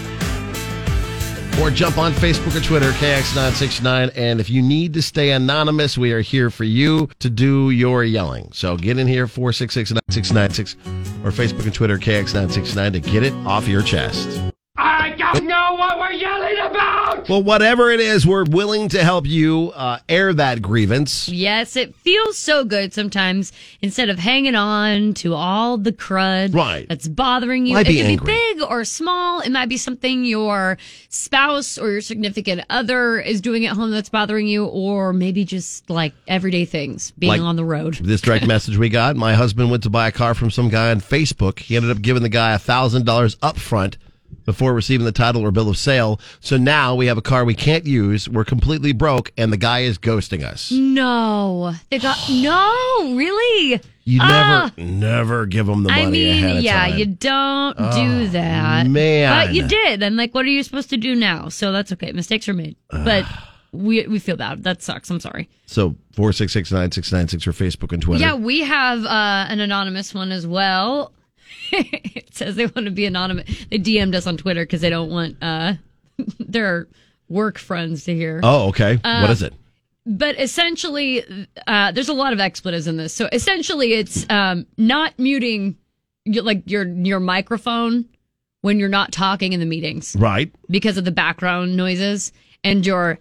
Or jump on Facebook or Twitter, KX969. And if you need to stay anonymous, we are here for you to do your yelling. So get in here, 466-9696, or Facebook and Twitter, KX969, to get it off your chest. I don't know what we're yelling about! Well, whatever it is, we're willing to help you air that grievance. Yes, it feels so good sometimes instead of hanging on to all the crud that's bothering you. Might It be can angry. be big or small. It might be something your spouse or your significant other is doing at home that's bothering you, or maybe just like everyday things, being Like on the road. This direct message we got, my husband went to buy a car from some guy on Facebook. He ended up giving the guy $1,000 up front before receiving the title or bill of sale. So now we have a car we can't use. We're completely broke, and the guy is ghosting us. No, no, really? You never give them the money ahead of time. You don't do that. Man. But you did. And like, what are you supposed to do now? So that's okay. Mistakes are made. But we feel bad. That sucks. I'm sorry. So 466-9696 for Facebook and Twitter. Yeah, we have an anonymous one as well. It says they want to be anonymous. They DM'd us on Twitter because they don't want their work friends to hear. Oh, okay. What is it? But essentially, there's a lot of expletives in this. So essentially, it's not muting your microphone when you're not talking in the meetings, right? Because of the background noises and your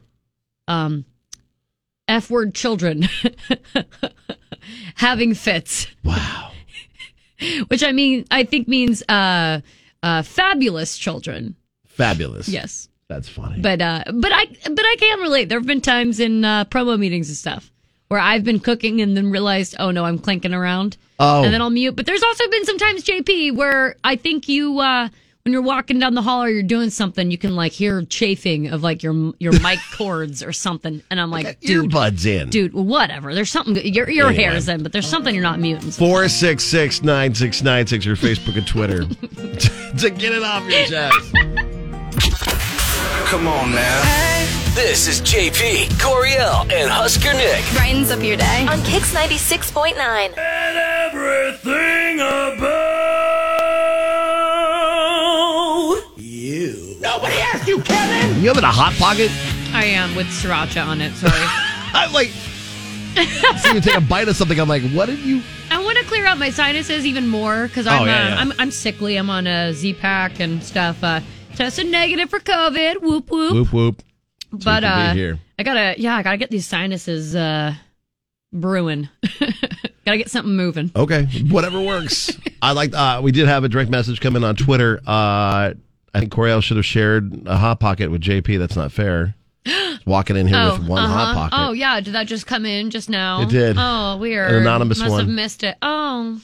F-word children having fits. Wow. Which I think means fabulous children. Fabulous. Yes. That's funny. But I can relate. There have been times in promo meetings and stuff where I've been cooking and then realized, oh no, I'm clanking around. Oh. And then I'll mute. But there's also been some times, JP, where I think you when you're walking down the hall or you're doing something, you can like hear chafing of like your mic cords or something. And I'm like, dude, earbuds in. Dude, whatever. There's something your hair's in, but there's something you're not muting. 466-9696 your Facebook and Twitter to get it off your chest. Come on now. This is JP, Coriel, and Husker Nick. Brightens up your day on Kix 96.9. And everything about you. Nobody asked you, Kevin! You having a Hot Pocket? I am with sriracha on it. Sorry. I'm like, see you take a bite of something. I'm like, what did you? I want to clear out my sinuses even more because I'm sickly. I'm on a Z-Pack and stuff. Tested negative for COVID. Whoop whoop. Whoop whoop. But I gotta get these sinuses brewing. Gotta get something moving. Okay, whatever works. I like. We did have a direct message come in on Twitter. I think Coriel should have shared a Hot Pocket with JP. That's not fair. Walking in here with one Hot Pocket. Oh yeah, did that just come in just now? It did. Oh, weird. An anonymous Must one. have missed it. Oh,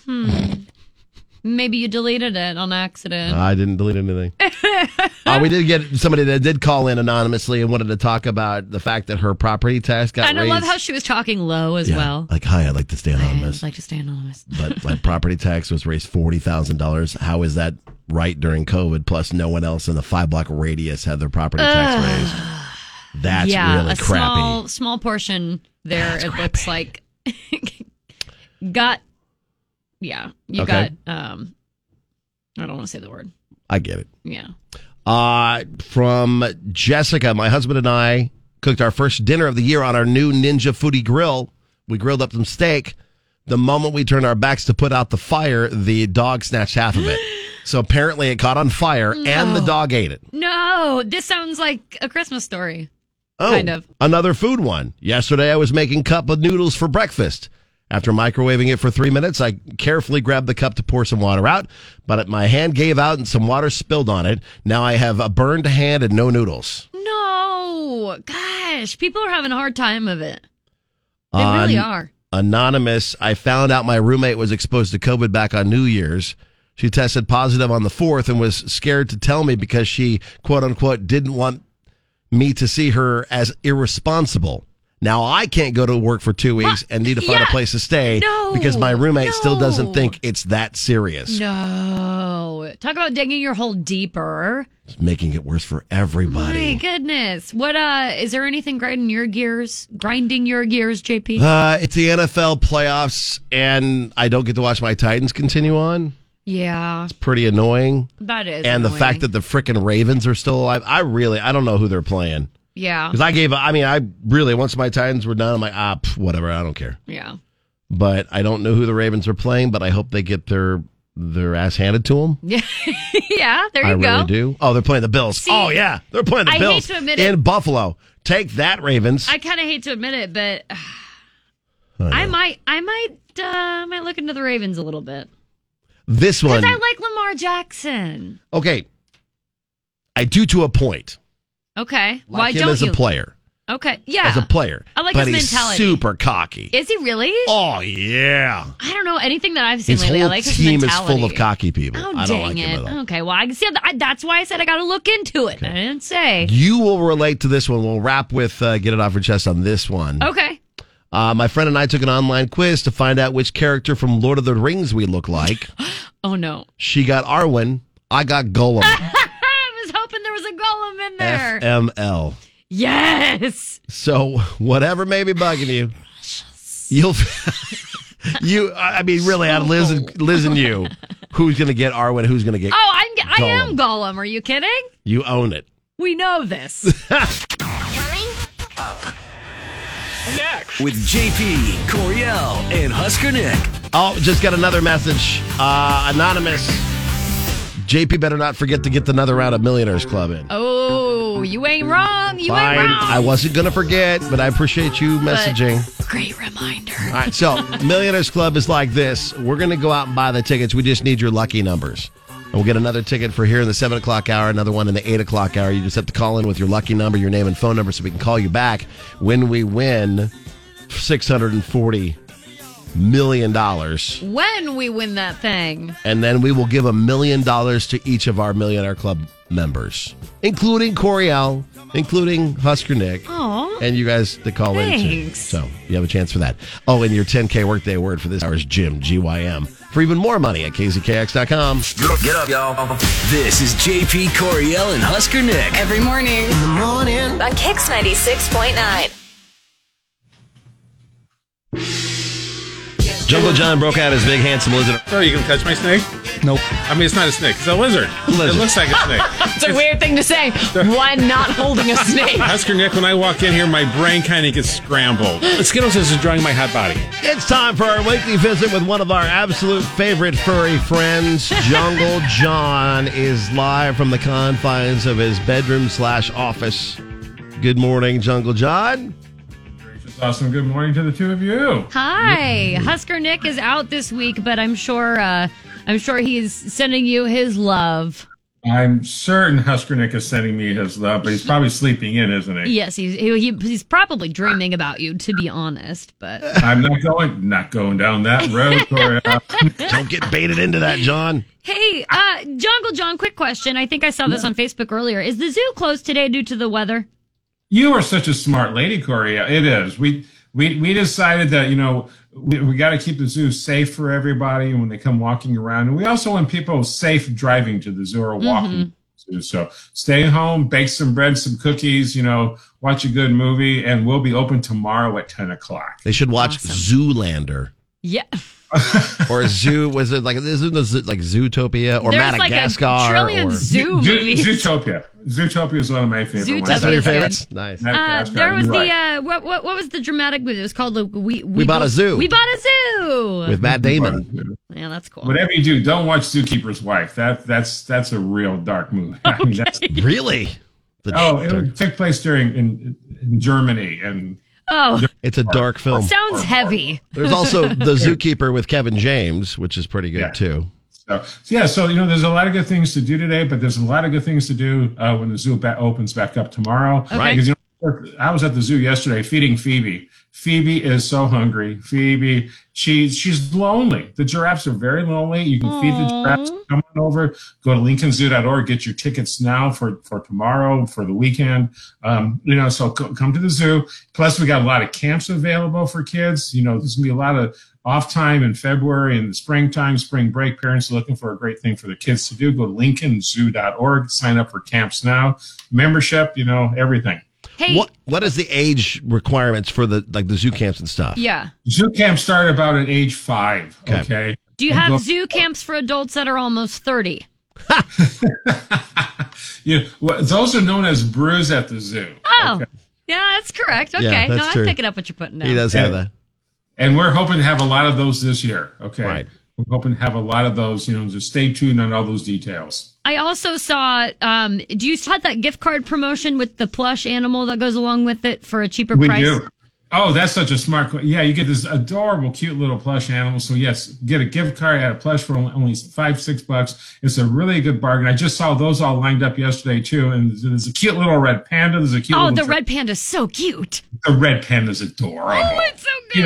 maybe you deleted it on accident. I didn't delete anything. We did get somebody that did call in anonymously and wanted to talk about the fact that her property tax got and raised. I love how she was talking low as well. Like, hi, I'd like to stay anonymous. I'd like to stay anonymous. But my property tax was raised $40,000. How is that right during COVID? Plus, no one else in the 5-block radius had their property tax raised. That's really crappy. Small portion there. It looks like got. Yeah, you got. I don't want to say the word. I get it. Yeah. From Jessica, my husband and I cooked our first dinner of the year on our new Ninja Foodie grill. We grilled up some steak. The moment we turned our backs to put out the fire, the dog snatched half of it. So apparently it caught on fire and the dog ate it. No, this sounds like a Christmas story. Oh, kind of. Another food one. Yesterday I was making cup of noodles for breakfast. After microwaving it for 3 minutes, I carefully grabbed the cup to pour some water out, but my hand gave out and some water spilled on it. Now I have a burned hand and no noodles. No, gosh, people are having a hard time of it. They really are. Anonymous, I found out my roommate was exposed to COVID back on New Year's. She tested positive on the 4th and was scared to tell me because she, quote unquote, didn't want me to see her as irresponsible. Now I can't go to work for 2 weeks and need to find a place to stay because my roommate still doesn't think it's that serious. No. Talk about digging your hole deeper. It's making it worse for everybody. My goodness. What is there anything grinding your gears, JP? It's the NFL playoffs and I don't get to watch my Titans continue on. Yeah. It's pretty annoying. That is And annoying. the fact that the frickin' Ravens are still alive, I don't know who they're playing. Yeah. Because once my Titans were done, I'm like, whatever, I don't care. Yeah. But I don't know who the Ravens are playing, but I hope they get their ass handed to them. Yeah. Yeah, there you go. I really do. Oh, they're playing the Bills. See, they're playing the I Bills hate to admit it. in Buffalo. Take that, Ravens. I kind of hate to admit it, but I might look into the Ravens a little bit. This one. Because I like Lamar Jackson. Okay. I do to a point. Okay. Like Why him don't as you? a player. Okay. Yeah. As a player. I like but his he's mentality. super cocky. Is he really? Oh, yeah. I don't know anything that I've seen His lately. whole I like his team mentality. is full of cocky people. Oh, I don't dang like it. him at all. Okay, well, I can see that's why I said I got to look into it. I didn't say. You will relate to this one. We'll wrap with get it off your chest on this one. Okay. My friend and I took an online quiz to find out which character from Lord of the Rings we look like. Oh, no. She got Arwen. I got Gollum. I was hoping there was a Gollum in there. FML. Yes. So whatever may be bugging you, really, out of Liz and you, who's going to get Arwen? Who's going to get? Oh, I am Gollum. Are you kidding? You own it. We know this. With JP, Coriel, and Husker Nick. Oh, just got another message. Anonymous. JP better not forget to get another round of Millionaires Club in. Oh, you ain't wrong. You Fine. ain't wrong. I wasn't going to forget, but I appreciate you messaging. But great reminder. All right, so Millionaires Club is like this. We're going to go out and buy the tickets. We just need your lucky numbers. And we'll get another ticket for here in the 7 o'clock hour, another one in the 8 o'clock hour. You just have to call in with your lucky number, your name and phone number, so we can call you back when we win $640 million. When we win that thing. And then we will give $1 million to each of our Millionaire Club members, including Coriel, including Husker Nick. Aw. And you guys that call in too. Thanks. So you have a chance for that. Oh, and your 10K workday word for this hour is Jim, GYM. For even more money at KZKX.com. Get up, y'all. This is JP, Coriel, and Husker Nick. Every morning. In the morning. On Kix 96.9. Jungle John broke out his big, handsome lizard. Sorry, you gonna touch my snake? Nope. I mean, it's not a snake. It's a lizard. It looks like a snake. It's a weird thing to say. One not holding a snake. Husker Nick, when I walk in here, my brain kind of gets scrambled. Skittles is enjoying my hot body. It's time for our weekly visit with one of our absolute favorite furry friends. Jungle John is live from the confines of his bedroom/office. Good morning, Jungle John. Awesome. Good morning to the two of you. Hi. Husker Nick is out this week, but I'm sure he's sending you his love. I'm certain Husker Nick is sending me his love, but he's probably sleeping in, isn't he? Yes, he's probably dreaming about you, to be honest. But I'm not going down that road, Coriel. Don't get baited into that, John. hey, Jungle John, quick question. I think I saw this on Facebook earlier. Is the zoo closed today due to the weather? You are such a smart lady, Corey. It is. We decided that, we got to keep the zoo safe for everybody when they come walking around. And we also want people safe driving to the zoo or walking to the zoo. So stay home, bake some bread, some cookies, watch a good movie, and we'll be open tomorrow at 10 o'clock. They should watch Zoolander. Yeah. Or Zoo, was it like Zootopia or There's Madagascar? Like a trillion zoo movies. Zootopia. Zootopia is one of my favorite ones. That's one of your favorites? Nice. There was what was the dramatic movie? It was called We Bought a Zoo. We Bought a Zoo. With Matt Damon. Yeah, that's cool. Whatever you do, don't watch Zookeeper's Wife. That's a real dark movie. I mean, that's really? It took place in Germany and. Oh, it's a dark film. Sounds heavy. There's also The Zookeeper with Kevin James, which is pretty good too. So there's a lot of good things to do today, but there's a lot of good things to do when the zoo opens back up tomorrow. Okay. Right. Because I was at the zoo yesterday feeding Phoebe. Phoebe is so hungry. Phoebe, she's lonely. The giraffes are very lonely. You can feed the giraffes. Come on over. Go to LincolnZoo.org. Get your tickets now for tomorrow, for the weekend. So come to the zoo. Plus, we got a lot of camps available for kids. There's going to be a lot of off time in February and the springtime, spring break. Parents are looking for a great thing for their kids to do. Go to LincolnZoo.org. Sign up for camps now. Membership, everything. Hey, what is the age requirements for the zoo camps and stuff? Yeah. Zoo camps start about at age 5. Okay. Do you have zoo camps for adults that are almost 30? Those are known as brews at the zoo. Oh, okay. Yeah, that's correct. Okay, Yeah, that's true. I'm picking up what you're putting down. He does have that. And we're hoping to have a lot of those this year. Okay. Right. We're hoping to have a lot of those, just stay tuned on all those details. I also saw, do you have that gift card promotion with the plush animal that goes along with it for a cheaper price? We do. Oh, that's such a smart. Yeah, you get this adorable, cute little plush animal. So yes, get a gift card at a plush for only $5-6. It's a really good bargain. I just saw those all lined up yesterday too. And there's a cute little red panda. There's a cute. Oh, the red panda's so cute. The red panda's adorable. Oh, it's so good.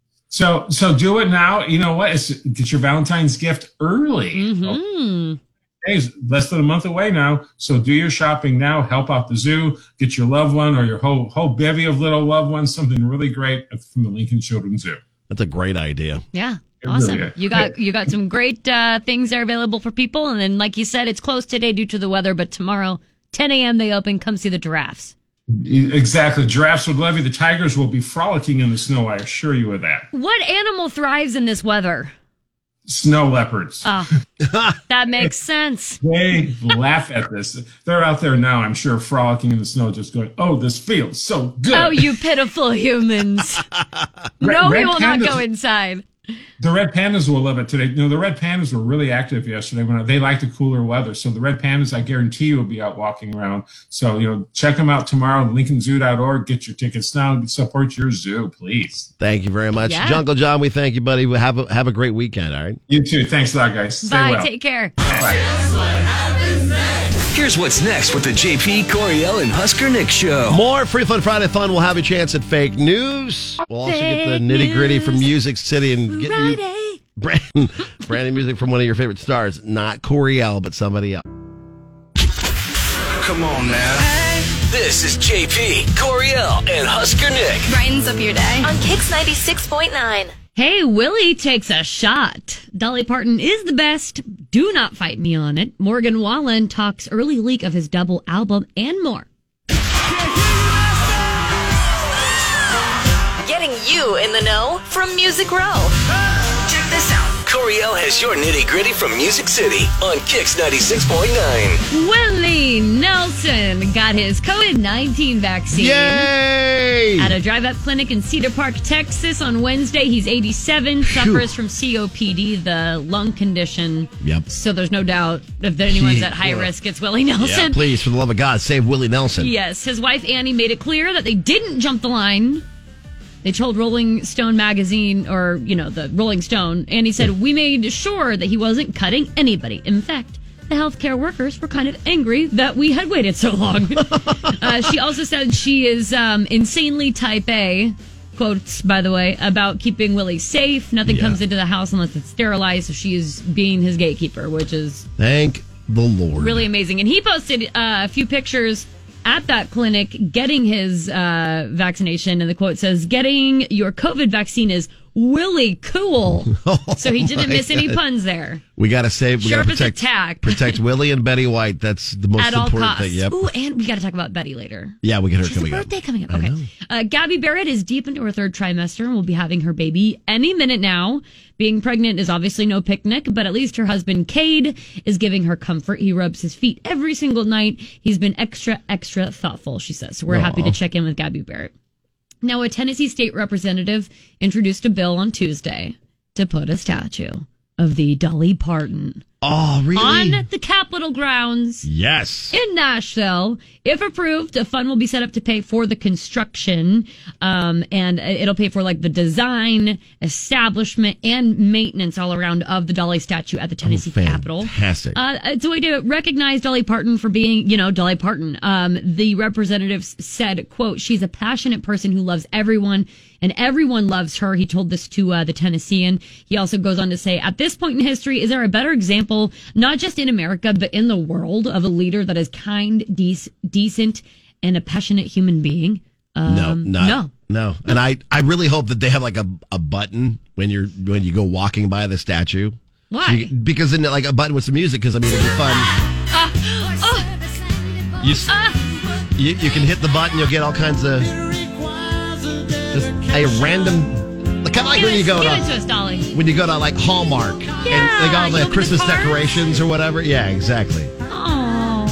So do it now. You know what? Get your Valentine's gift early. Mm-hmm. Hey, less than a month away now. So do your shopping now. Help out the zoo. Get your loved one or your whole bevy of little loved ones something really great from the Lincoln Children's Zoo. That's a great idea. Yeah. It Awesome. really is. You got some great things that are available for people. And then, like you said, it's closed today due to the weather, but tomorrow, 10 a.m. they open. Come see the giraffes. Exactly. Giraffes would love you. The tigers will be frolicking in the snow. I assure you of that. What animal thrives in this weather? Snow leopards. Oh, that makes sense. They laugh at this. They're out there now, I'm sure, frolicking in the snow, just going, "Oh, this feels so good." Oh, you pitiful humans. No, we will not go inside. The red pandas will love it today. The red pandas were really active yesterday. They like the cooler weather. So the red pandas, I guarantee you, will be out walking around. So, check them out tomorrow, lincolnzoo.org. Get your tickets now. Support your zoo, please. Thank you very much. Yeah. Jungle John, we thank you, buddy. Have a great weekend, all right? You too. Thanks a lot, guys. Stay Bye. well. Take care. Bye. Here's what's next with the JP, Coriel, and Husker Nick show. More Free Fun Friday fun. We'll have a chance at fake news. We'll also get the nitty gritty from Music City and get you brand new music from one of your favorite stars. Not Coriel, but somebody else. Come on now. This is JP, Coriel, and Husker Nick. Brightens up your day on Kix 96.9. Hey, Willie takes a shot. Dolly Parton is the best. Do not fight me on it. Morgan Wallen talks early leak of his double album and more. Getting you in the know from Music Row. Check this out. Coriel has your nitty gritty from Music City on Kix 96.9. Willie Nelson got his COVID-19 vaccine. Yay! At a drive-up clinic in Cedar Park, Texas on Wednesday. He's 87, suffers from COPD, the lung condition. Yep. So there's no doubt if anyone's at high risk, it's Willie Nelson. Yeah, please, for the love of God, save Willie Nelson. Yes, his wife Annie made it clear that they didn't jump the line. They told Rolling Stone magazine, or, the Rolling Stone, and he said, we made sure that he wasn't cutting anybody. In fact, the healthcare workers were kind of angry that we had waited so long. She also said she is insanely type A, quotes, by the way, about keeping Willie safe. Nothing comes into the house unless it's sterilized, so she is being his gatekeeper, which is... Thank the Lord. Really amazing. And he posted a few pictures at that clinic getting his vaccination, and the quote says, "Getting your COVID vaccine is Willie cool." So he didn't miss any puns there. We got to save. We got to protect Willie and Betty White. That's the most at all important costs. thing. Yep. Ooh, and we got to talk about Betty later. Yeah, we get her She's coming up. birthday coming up. Okay. Gabby Barrett is deep into her third trimester and will be having her baby any minute now. Being pregnant is obviously no picnic, but at least her husband, Cade, is giving her comfort. He rubs his feet every single night. He's been extra thoughtful, she says. So we're happy to check in with Gabby Barrett. Now, a Tennessee state representative introduced a bill on Tuesday to put a statue of the Dolly Parton Oh, really? on the Capitol grounds. Yes. In Nashville. If approved, a fund will be set up to pay for the construction, and it'll pay for like the design, establishment, and maintenance all around of the Dolly statue at the Tennessee Capitol. Fantastic. It's a way to recognize Dolly Parton for being, Dolly Parton. The representatives said, quote, "She's a passionate person who loves everyone, and everyone loves her." He told this to the Tennessean. He also goes on to say, "At this point in history, is there a better example, not just in America, but in the world, of a leader that is kind, decent, and a passionate human being?" No. And I really hope that they have like a button when you go walking by the statue. Why? Because then like a button with some music, because it'd be fun. You can hit the button, you'll get all kinds of just a random, kind of like when you go Give it to us, Dolly. when you go to like Hallmark and they got all you the open the Christmas cards. decorations or whatever. Yeah, exactly. Oh.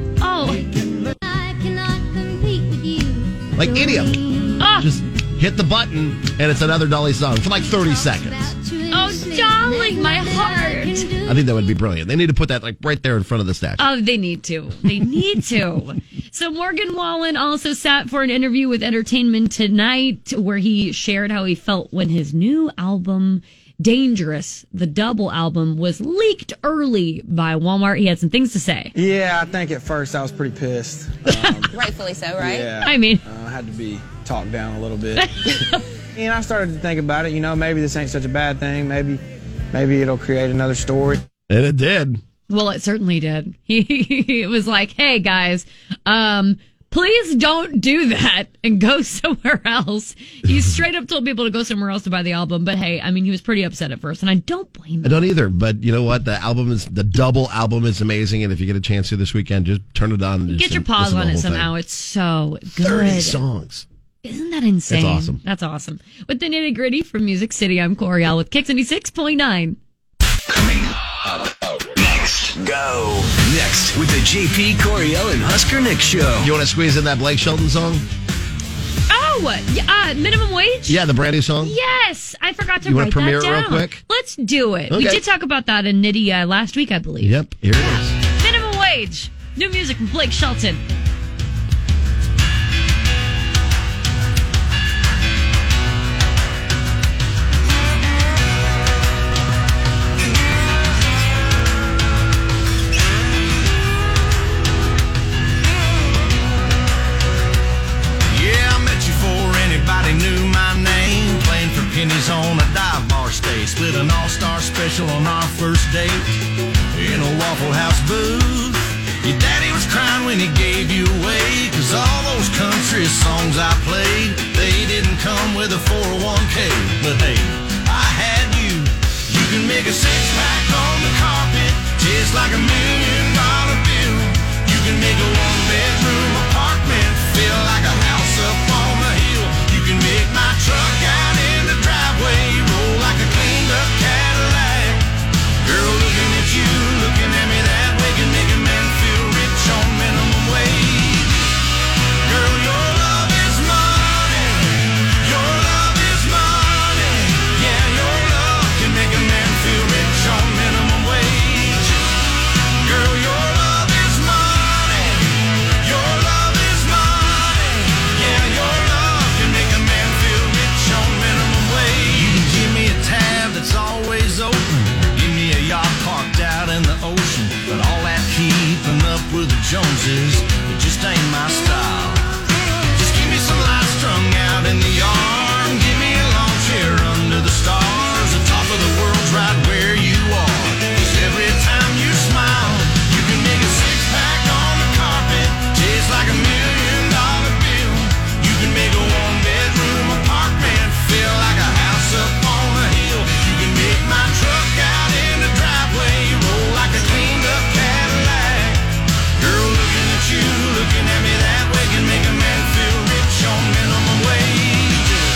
Like idiom. Just hit the button and it's another Dolly song for like 30 seconds. Oh, darling, my heart. I think that would be brilliant. They need to put that like right there in front of the statue. Oh, they need to. They need to. So Morgan Wallen also sat for an interview with Entertainment Tonight where he shared how he felt when his new album, Dangerous, the double album, was leaked early by Walmart. He had some things to say. Yeah, I think at first I was pretty pissed. Rightfully so, right? Yeah. I mean, I had to be talked down a little bit. And I started to think about it. Maybe this ain't such a bad thing. Maybe it'll create another story. And it did. Well, it certainly did. He was like, hey, guys, please don't do that and go somewhere else. He straight up told people to go somewhere else to buy the album. But hey, I mean, he was pretty upset at first, and I don't blame him. I don't either. But you know what? The double album is amazing. And if you get a chance to this weekend, just turn it on. And Get your paws on it somehow. It's so good. 30 songs. Isn't that insane? That's awesome. That's awesome. With the nitty gritty from Music City, I'm Coriel with Kicks 96.9. Next, go. Next with the JP Coriel and Husker Nick show. You want to squeeze in that Blake Shelton song? Oh, Minimum Wage? Yeah, the brand new song. Yes, I forgot to You write wanna premiere that it real down. quick? Let's do it. We Okay. did talk about that in Nitty last week, I believe. Yep, here it is. Minimum Wage. New music from Blake Shelton. Yeah, I met you before anybody knew my name. Playing for pennies on a dive bar stage. Split an all-star special on our first date in a Waffle House booth. Your daddy was crying when he gave you away, 'cause all those country songs I played, they didn't come with a 401k. But hey, I had you. You can make a six-pack on the carpet taste like $1 million bill. You can make a one-bedroom apartment feel like a house up on the hill. You can make my truck out in the driveway roll like a cleaned-up Cadillac. Girl, looking at you, looking at me that way can make a man feel rich on minimum wage. Girl, your love is money. Your love is money. Yeah, your love can make a man feel rich on minimum wage. Girl, your love is money. Your love is money. Yeah, your love can make a man feel rich on minimum wage. You can give me a tab that's always open. Give me a yacht parked out in the ocean. But all that keeping up with the Joneses, it just ain't my style. Just give me some lights strung out in the yard. Give me a lawn chair under the stars. The top of the world's right where you are. 'Cause every time you smile, you can make a six-pack on the carpet taste like $1 million bill. You can make a one-bedroom apartment feel like a house up on the hill. You can make my truck out in the driveway roll like a cleaned-up Cadillac. Girl, looking at you, looking at me that way can make a man feel rich on minimum wage.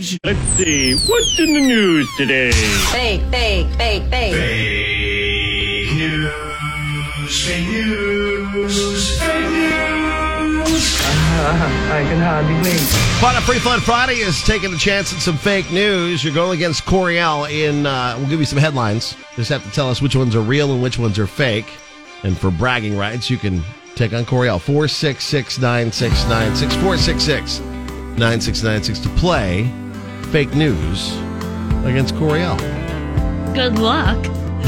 news. Let's see, what's in the news today? Fake, fake, fake, fake. Fake news, fake news, fake news. I can hardly wait. Fun of Free Fun Friday is taking a chance at some fake news. You're going against Coriel in, we'll give you some headlines. Just have to tell us which ones are real and which ones are fake. And for bragging rights, you can take on Coriel. 466-9696. 466-9696 to play fake news against Coriel. Good luck.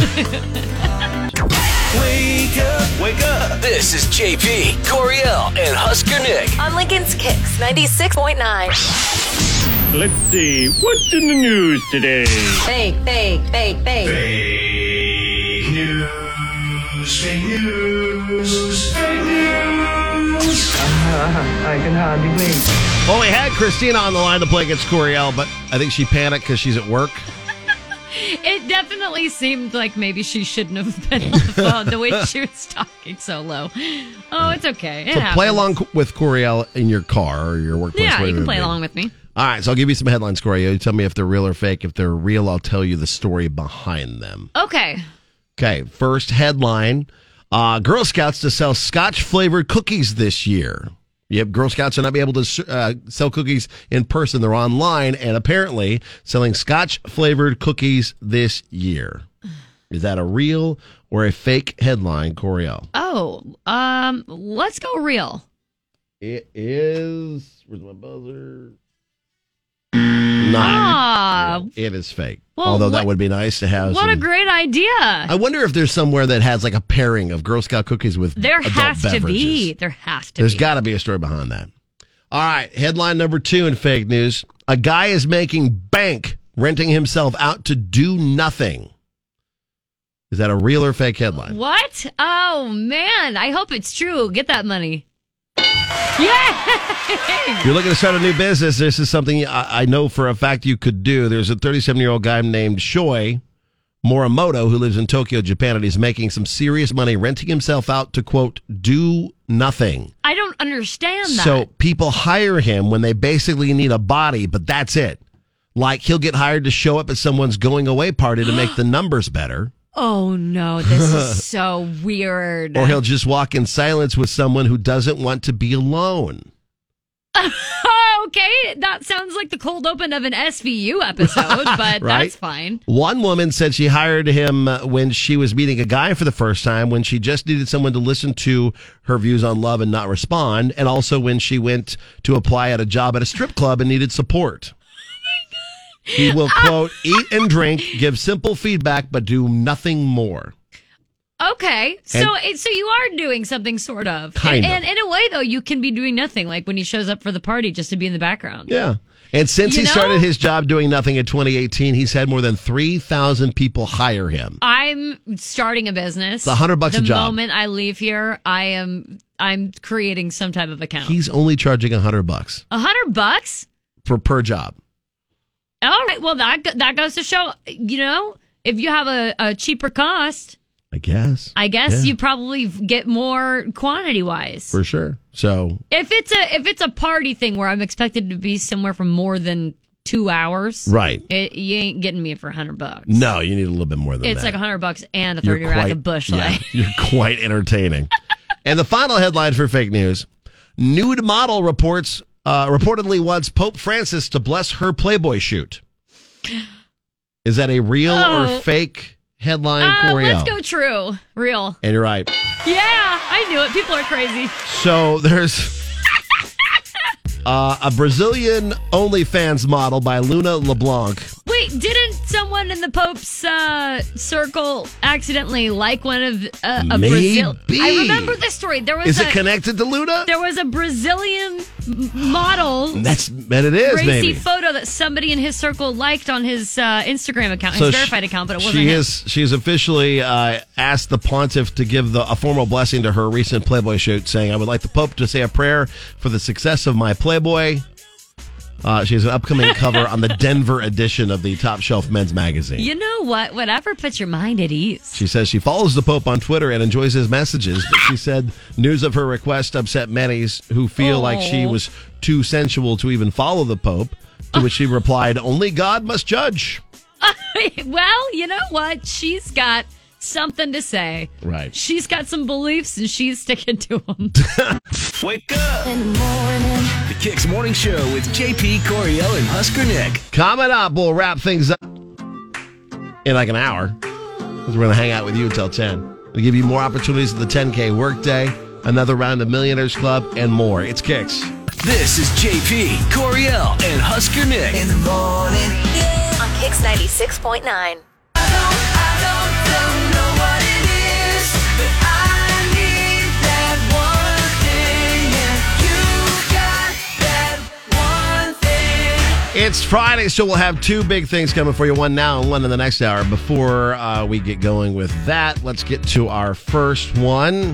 Wake up, wake up. This is JP, Coriel, and Husker Nick. On Lincoln's Kicks 96.9. Let's see, what's in the news today? Fake, fake, fake, fake. Fake news, fake news, fake news. I can hardly wait. Well, we had Christina on the line to play against Coriel, but I think she panicked because she's at work. It definitely seemed like maybe she shouldn't have been on the phone the way she was talking so low. Oh, it's okay. It So happens. play along with Coriel in your car or your workplace. Yeah, you whatever can it play may be. along with me. All right, so I'll give you some headlines, Coriel. You tell me if they're real or fake. If they're real, I'll tell you the story behind them. Okay. Okay, first headline. Girl Scouts to sell Scotch-flavored cookies this year. Yep, Girl Scouts will not be able to sell cookies in person. They're online and apparently selling Scotch-flavored cookies this year. Is that a real or a fake headline, Coriel? Oh, let's go real. It is... Where's my buzzer? It is fake. Well, Although that would be nice to have. What a great idea. I wonder if there's somewhere that has like a pairing of Girl Scout cookies with There adult has to beverages. be. There has to There's be. got to be a story behind that. All right, headline number 2 in fake news. A guy is making bank renting himself out to do nothing. Is that a real or fake headline? What? Oh, man. I hope it's true. Get that money. Yeah. If you're looking to start a new business, this is something I know for a fact you could do. There's a 37-year-old guy named Shoei Morimoto who lives in Tokyo, Japan, and he's making some serious money renting himself out to, quote, do nothing. I don't understand that. So people hire him when they basically need a body, but that's it. Like he'll get hired to show up at someone's going away party to make the numbers better. Oh, no. This is so weird. Or he'll just walk in silence with someone who doesn't want to be alone. Okay. That sounds like the cold open of an SVU episode, but Right? that's fine. One woman said she hired him when she was meeting a guy for the first time, when she just needed someone to listen to her views on love and not respond, and also when she went to apply at a job at a strip club and needed support. He will, quote, eat and drink, give simple feedback, but do nothing more. Okay. So you are doing something sort of. Kind of. And in a way, though, you can be doing nothing, like when he shows up for the party just to be in the background. Yeah. And since he started his job doing nothing in 2018, he's had more than 3,000 people hire him. I'm starting a business. It's $100 a the job. The moment I leave here, I'm creating some type of account. He's only charging $100 $100? per job. All right. Well, that goes to show, if you have a cheaper cost, I guess yeah. you probably get more quantity wise. For sure. So if it's a party thing where I'm expected to be somewhere for more than 2 hours, right? You ain't getting me for $100. No, you need a little bit more than it's that. like $100 and a 30 rack of Busch Light. Yeah, you're quite entertaining. And the final headline for fake news: nude model reportedly wants Pope Francis to bless her Playboy shoot. Is that a real or fake headline, Coriel? Let's go true. Real. And you're right. Yeah, I knew it. People are crazy. So there's a Brazilian OnlyFans model by Luna LeBlanc. Wait, didn't someone in the Pope's circle accidentally like one of a Brazil? I remember this story. Is it connected to Luna? There was a Brazilian model. But it is, racy maybe. photo that somebody in his circle liked on his Instagram account, his verified account, but it wasn't him. She's officially asked the pontiff to give a formal blessing to her recent Playboy shoot, saying, "I would like the Pope to say a prayer for the success of my Playboy." She has an upcoming cover on the Denver edition of the Top Shelf Men's Magazine. You know what? Whatever puts your mind at ease. She says she follows the Pope on Twitter and enjoys his messages, but she said news of her request upset many who feel like she was too sensual to even follow the Pope. To which she replied, "Only God must judge." Well, you know what? She's got something to say. Right. She's got some beliefs and she's sticking to them. Wake up in the morning. The Kicks Morning Show with JP, Coriel, and Husker Nick. Coming up, we'll wrap things up in like an hour, because we're going to hang out with you until 10. We'll give you more opportunities at the 10K workday, another round of Millionaires Club, and more. It's Kicks. This is JP, Coriel, and Husker Nick. In the morning. On Kicks 96.9. It's Friday, so we'll have two big things coming for you, one now and one in the next hour. Before we get going with that, let's get to our first one.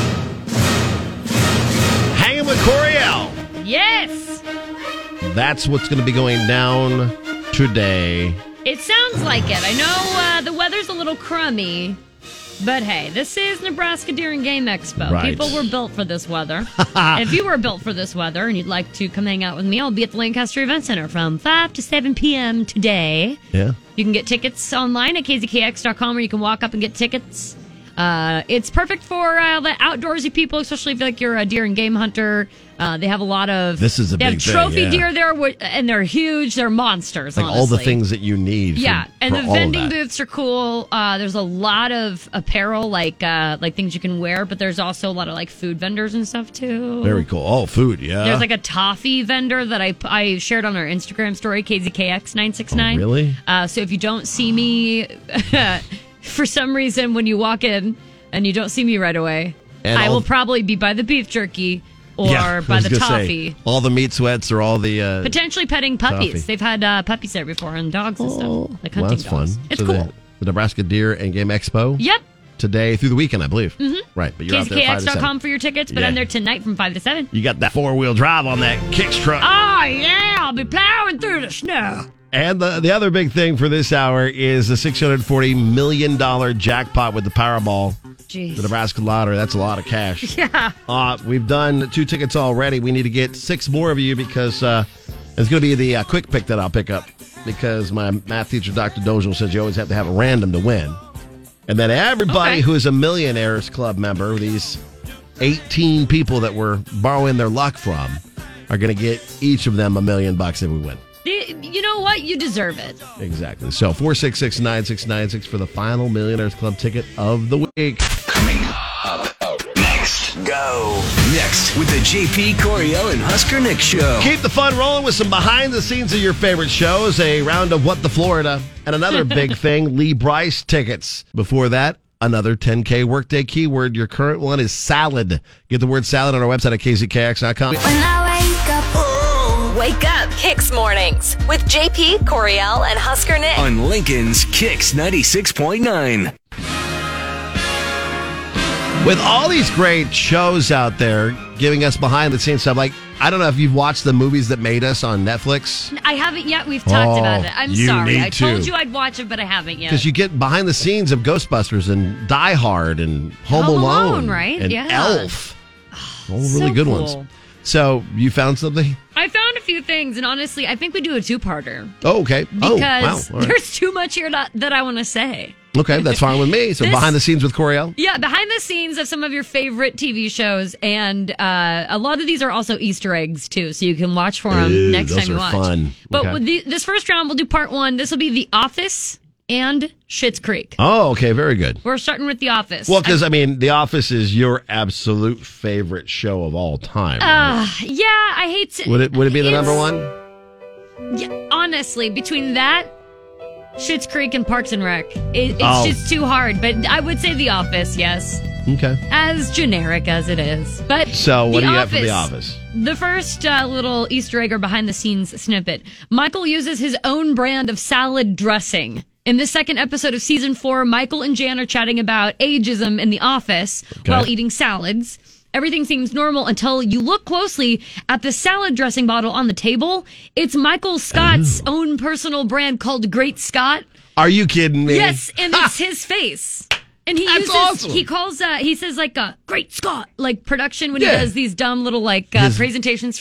Hanging with Coriel. Yes. That's what's going to be going down today. It sounds like it. I know the weather's a little crummy, but hey, this is Nebraska Deer and Game Expo. Right. People were built for this weather. And if you were built for this weather and you'd like to come hang out with me, I'll be at the Lancaster Event Center from 5 to 7 p.m. today. Yeah. You can get tickets online at kzkx.com, or you can walk up and get tickets. It's perfect for the outdoorsy people, especially if you're a deer and game hunter. They have a lot of... This is a they big have thing, trophy yeah. deer there, and they're huge. They're monsters, Like honestly. all the things that you need. Yeah, and for the all of vending that. booths are cool. There's a lot of apparel, like things you can wear, but there's also a lot of like food vendors and stuff too. Very cool. Oh, food, yeah. There's like a toffee vendor that I shared on our Instagram story, KZKX969. Oh, really? So if you don't see me, for some reason, when you walk in and you don't see me right away, And I all- will probably be by the beef jerky or Yeah, I by was the gonna toffee. say, all the meat sweats or all the... Potentially petting puppies. toffee. They've had puppies there before and dogs and stuff. Like well, hunting that's dogs. fun. It's So cool. The Nebraska Deer and Game Expo? Yep. Today through the weekend, I believe. Mm-hmm. Right, but you're out there 5 to 7. KZKX.com for your tickets, but Yeah. I'm there tonight from 5 to 7. You got that 4-wheel drive on that Kicks truck. Oh, yeah, I'll be plowing through the snow. And the other big thing for this hour is the $640 million jackpot with the Powerball. Jeez. The Nebraska Lottery. That's a lot of cash. Yeah. We've done 2 tickets already. We need to get 6 more of you because it's going to be the quick pick that I'll pick up, because my math teacher, Dr. Doziel, says you always have to have a random to win. And then everybody who is a Millionaires Club member, these 18 people that we're borrowing their luck from, are going to get each of them $1 million if we win. You know what? You deserve it. Exactly. So 466-9696 for the final Millionaires Club ticket of the week. Next. Go. Next with the JP, Coriel, and Husker Nick Show. Keep the fun rolling with some behind the scenes of your favorite shows, a round of What the Florida, and another big thing, Lee Bryce tickets. Before that, another 10K workday keyword. Your current one is salad. Get the word salad on our website at kzkx.com. When I wake up, Kicks Mornings with JP, Coriel, and Husker Nick. On Lincoln's Kicks 96.9. With all these great shows out there giving us behind the scenes stuff, like, I don't know if you've watched the movies that made us on Netflix. I haven't yet. We've talked about it. I'm you sorry. need I told to. you I'd watch it, but I haven't yet. Because you get behind the scenes of Ghostbusters and Die Hard and Home Alone, right? And Yeah. Elf. All really so good cool. ones. So you found something? I found a few things, and honestly, I think we do a 2-parter. Oh, okay. Because All right. there's too much here that I want to say. Okay, that's fine with me. So This- behind the scenes with Coriel? Yeah, behind the scenes of some of your favorite TV shows, and a lot of these are also Easter eggs too, so you can watch for them Ooh, next those time you are watch. fun. But Okay. with this first round, we'll do part 1. This will be The Office and Schitt's Creek. Oh, okay. Very good. We're starting with The Office. Well, because, I mean, The Office is your absolute favorite show of all time. Right? Yeah, I hate to. Would it be the number one? Yeah, honestly, between that, Schitt's Creek, and Parks and Rec, it's Oh. just too hard. But I would say The Office, yes. Okay. As generic as it is. But So what The do you got for The Office? The first little Easter egg or behind the scenes snippet. Michael uses his own brand of salad dressing. In the second episode of season 4, Michael and Jan are chatting about ageism in the office while eating salads. Everything seems normal until you look closely at the salad dressing bottle on the table. It's Michael Scott's own personal brand called Great Scott. Are you kidding me? Yes, and it's his face. And he That's uses, awesome. he calls, he says like, Great Scott, like production when he Yeah. does these dumb little like His- presentations for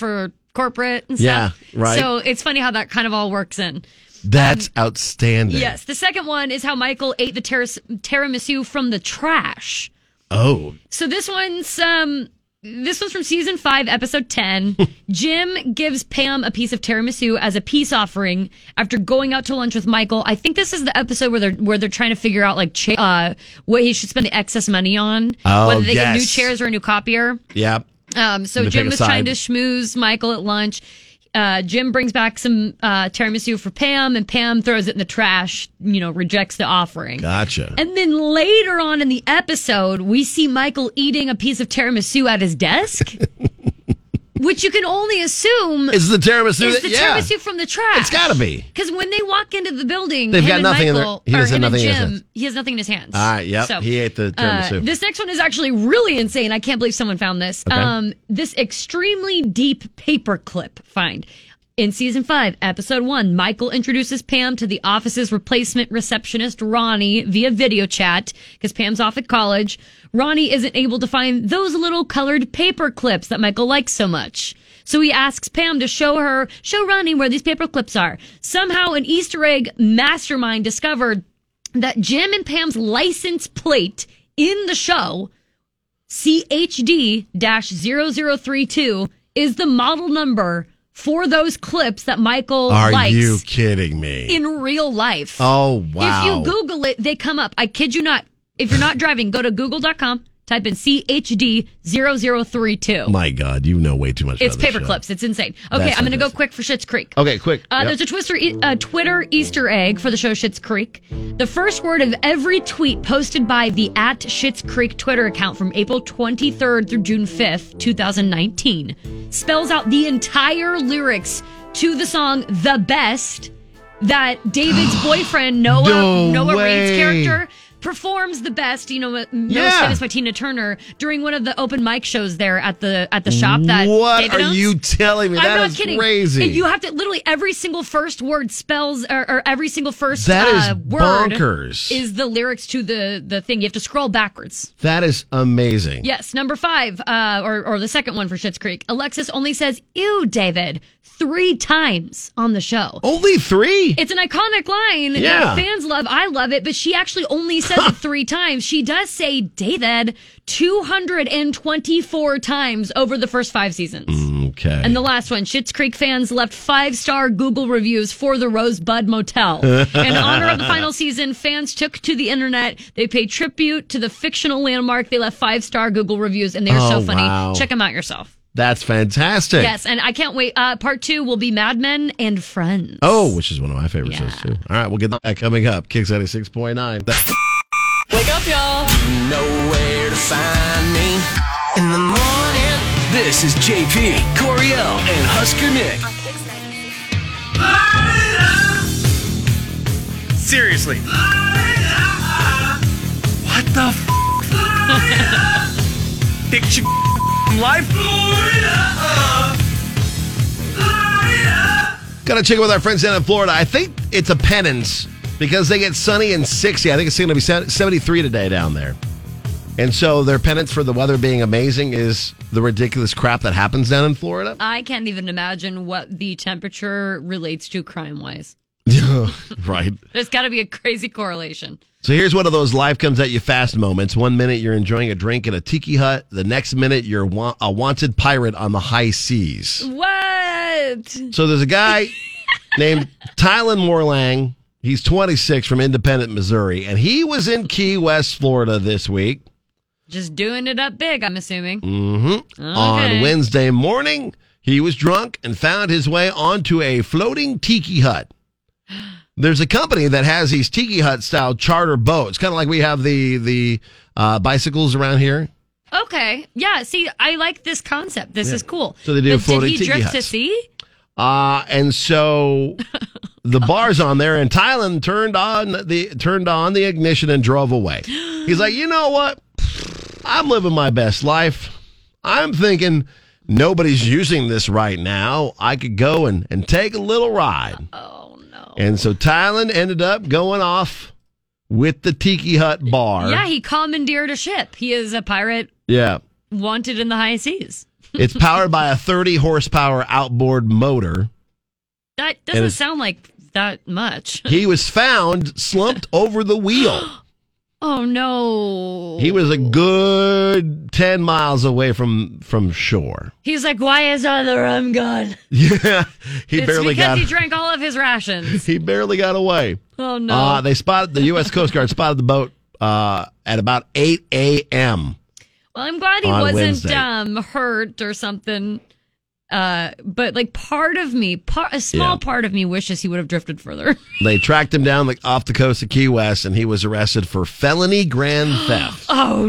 corporate and Yeah, stuff. right. So it's funny how that kind of all works in. That's outstanding. Yes. The second one is how Michael ate the tiramisu from the trash. Oh. So this one's from season 5, episode 10. Jim gives Pam a piece of tiramisu as a peace offering after going out to lunch with Michael. I think this is the episode where they're trying to figure out like what he should spend the excess money on, whether they get new chairs or a new copier. Yep. So Jim was trying to schmooze Michael at lunch. Jim brings back some tiramisu for Pam, and Pam throws it in the trash, rejects the offering. Gotcha. And then later on in the episode, we see Michael eating a piece of tiramisu at his desk, which you can only assume is the tiramisu. Is the tiramisu from the trash? It's got to be. Because when they walk into the building, they've him got and nothing Michael, in their. He doesn't or him have nothing and in his Jim, hands. he has nothing in his hands. All right. Yep. So, he ate the tiramisu. This next one is actually really insane. I can't believe someone found this. Okay. This extremely deep paperclip find. In season 5, episode 1, Michael introduces Pam to the office's replacement receptionist, Ronnie, via video chat, because Pam's off at college. Ronnie isn't able to find those little colored paper clips that Michael likes so much. So he asks Pam to show Ronnie where these paper clips are. Somehow an Easter egg mastermind discovered that Jim and Pam's license plate in the show, CHD-0032, is the model number for those clips that Michael likes. Are you kidding me? In real life. Oh, wow. If you Google it, they come up. I kid you not. If you're not driving, go to google.com, type in CHD-0032. My God, you know way too much It's about this paper show. clips. It's insane. Okay, That's I'm going to go fantastic. quick for Schitt's Creek. Okay, quick. Yep. There's a Twitter Easter egg for the show Schitt's Creek. The first word of every tweet posted by the @Schitt's Creek Twitter account from April 23rd through June 5th, 2019, spells out the entire lyrics to the song "The Best" that David's boyfriend Noah Reed's character performs the best, most famous by Tina Turner, during one of the open mic shows there at the shop that What David are owns. you telling me? I'm That not is kidding. crazy. You have to literally every single first word spells or every single first That is word bonkers. is the lyrics to the thing. You have to scroll backwards. That is amazing. Yes, number 5, or the second one for Schitt's Creek. Alexis only says "Ew, David" 3 times on the show. Only 3? It's an iconic line that fans love. I love it, but she actually only says it 3 times. She does say David 224 times over the first 5 seasons. Okay. And the last one, Schitt's Creek fans left 5-star Google reviews for the Rosebud Motel. In honor of the final season, fans took to the internet. They paid tribute to the fictional landmark. They left 5-star Google reviews, and they're so funny. Wow. Check them out yourself. That's fantastic. Yes, and I can't wait. Part 2 will be Mad Men and Friends. Oh, which is one of my favorite shows, too. All right, we'll get that coming up. Kicks 96.9. Wake up, y'all. You know where to find me in the morning. This is JP, Coriel, and Husker Nick. Seriously. What the f***? Picture life? Got to check with our friends down in Florida. I think it's a penance because they get sunny and 60. I think it's going to be 73 today down there. And so their penance for the weather being amazing is the ridiculous crap that happens down in Florida. I can't even imagine what the temperature relates to crime-wise. Right. There's got to be a crazy correlation. So here's one of those life comes at you fast moments. 1 minute you're enjoying a drink in a tiki hut. The next minute you're a wanted pirate on the high seas. What? So there's a guy named Tylen Morlang. He's 26 from Independent, Missouri. And he was in Key West, Florida this week. Just doing it up big, I'm assuming. Mm-hmm. Okay. On Wednesday morning, he was drunk and found his way onto a floating tiki hut. There's a company that has these tiki hut style charter boats, kind of like we have the bicycles around here. Okay. Yeah, see, I like this concept. This is cool. So they do But floating did he tiki drift huts. to sea? And so the bar's on there, and Tylen turned on the ignition and drove away. He's like, you know what? I'm living my best life. I'm thinking nobody's using this right now. I could go and take a little ride. Oh, no. And so Tylen ended up going off with the tiki hut bar. Yeah, he commandeered a ship. He is a pirate Yeah. wanted in the high seas. It's powered by a 30 horsepower outboard motor. That doesn't sound like that much. He was found slumped over the wheel. Oh, no. He was a good 10 miles away from shore. He's like, why is all the rum gone? Yeah, he barely got. Because he drank all of his rations. He barely got away. Oh, no. The U.S. Coast Guard spotted the boat at about 8 a.m. Well, I'm glad he wasn't hurt or something. But like part of me, a small part of me wishes he would have drifted further. They tracked him down off the coast of Key West, and he was arrested for felony grand theft. Oh,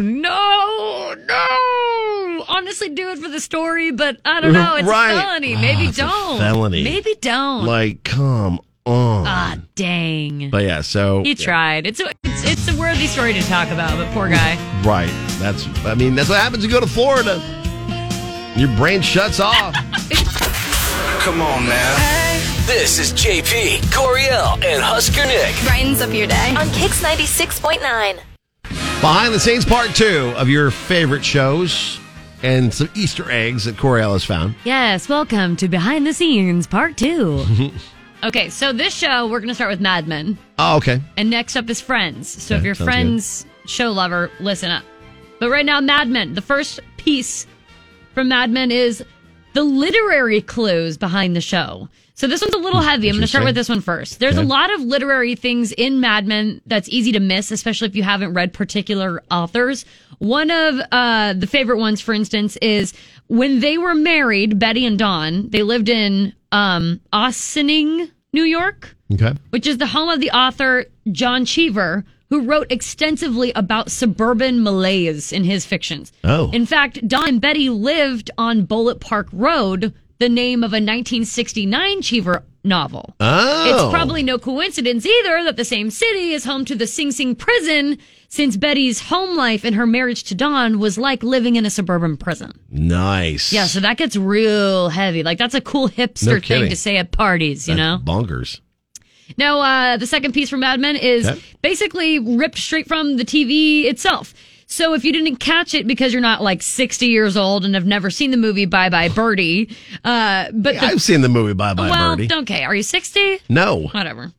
no. Honestly, do it for the story, but I don't know. It's a felony. Maybe don't. Felony. Maybe don't. Like, come on. Ah, dang. But yeah, so he tried. It's a worthy story to talk about, but poor guy. Right. That's what happens. You go to Florida. Your brain shuts off. Come on, man. This is JP, Coriel, and Husker Nick. Brightens up your day on Kicks 96.9. Behind the Scenes Part 2 of your favorite shows and some Easter eggs that Coriel has found. Yes, welcome to Behind the Scenes Part 2. Okay, so this show, we're going to start with Mad Men. Oh, okay. And next up is Friends. So if you're Friends show lover, listen up. But right now, Mad Men. The first piece from Mad Men is the literary clues behind the show. So this one's a little heavy. I'm going to start with this one first. There's a lot of literary things in Mad Men that's easy to miss, especially if you haven't read particular authors. One of the favorite ones, for instance, is when they were married, Betty and Don, they lived in Ossining, New York, which is the home of the author John Cheever, who wrote extensively about suburban malaise in his fictions. Oh. In fact, Don and Betty lived on Bullitt Park Road, the name of a 1969 Cheever novel. Oh. It's probably no coincidence either that the same city is home to the Sing Sing prison, since Betty's home life and her marriage to Don was like living in a suburban prison. Nice. Yeah, so that gets real heavy. Like, that's a cool hipster thing to say at parties, you know? Bonkers. Now, the second piece from Mad Men is basically ripped straight from the TV itself. So if you didn't catch it because you're not like 60 years old and have never seen the movie Bye Bye Birdie, I've seen the movie Bye Bye Birdie. Well, okay. Are you 60? No. Whatever.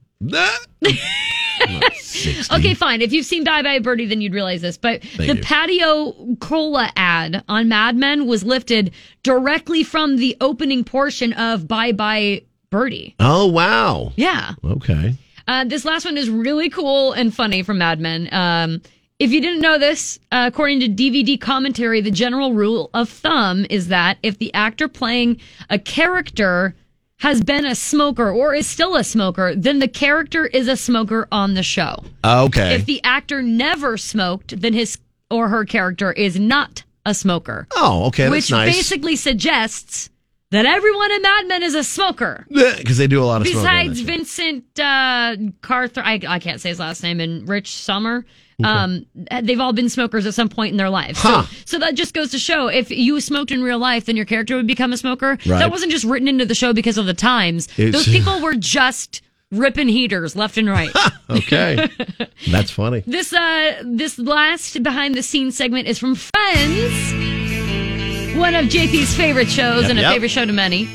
I'm Okay, fine. If you've seen Bye Bye Birdie, then you'd realize this. But the patio cola ad on Mad Men was lifted directly from the opening portion of Bye Bye Birdie. Oh, wow. Yeah. Okay. This last one is really cool and funny from Mad Men. If you didn't know this, according to DVD commentary, the general rule of thumb is that if the actor playing a character has been a smoker or is still a smoker, then the character is a smoker on the show. Okay. If the actor never smoked, then his or her character is not a smoker. Oh, okay. That's which nice. basically suggests that everyone in Mad Men is a smoker. Because they do a lot of smoking. Besides Vincent Carter, I can't say his last name, and Rich Sommer. They've all been smokers at some point in their lives. So that just goes to show, if you smoked in real life, then your character would become a smoker. Right. That wasn't just written into the show because of the times. Those people were just ripping heaters left and right. Okay. That's funny. This last behind the scenes segment is from Friends, one of JP's favorite shows and a favorite show to many.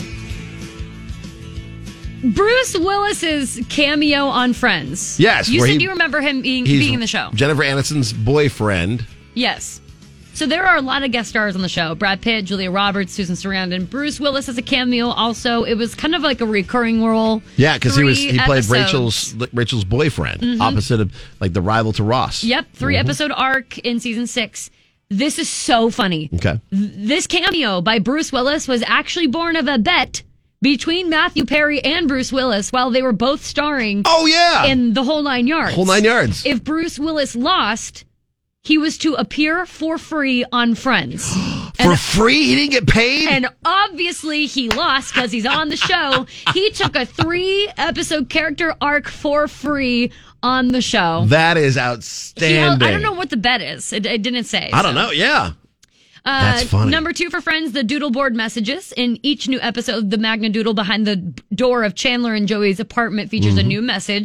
Bruce Willis's cameo on Friends. Yes. You said you remember him being in the show. Jennifer Aniston's boyfriend. Yes. So there are a lot of guest stars on the show. Brad Pitt, Julia Roberts, Susan Sarandon. Bruce Willis has a cameo also. It was kind of like a recurring role. Yeah, because he played episodes. Rachel's boyfriend, opposite of like the rival to Ross. Yep, 3-episode arc in season 6. This is so funny. Okay. This cameo by Bruce Willis was actually born of a bet between Matthew Perry and Bruce Willis while they were both starring in The Whole Nine Yards. Whole Nine Yards. If Bruce Willis lost, he was to appear for free on Friends. For free? He didn't get paid? And obviously he lost because he's on the show. He took a 3-episode character arc for free on the show. That is outstanding. I don't know what the bet is. It didn't say. I don't know. Yeah. That's funny. Number 2 for Friends, the doodle board messages. In each new episode, the Magna Doodle behind the door of Chandler and Joey's apartment features a new message.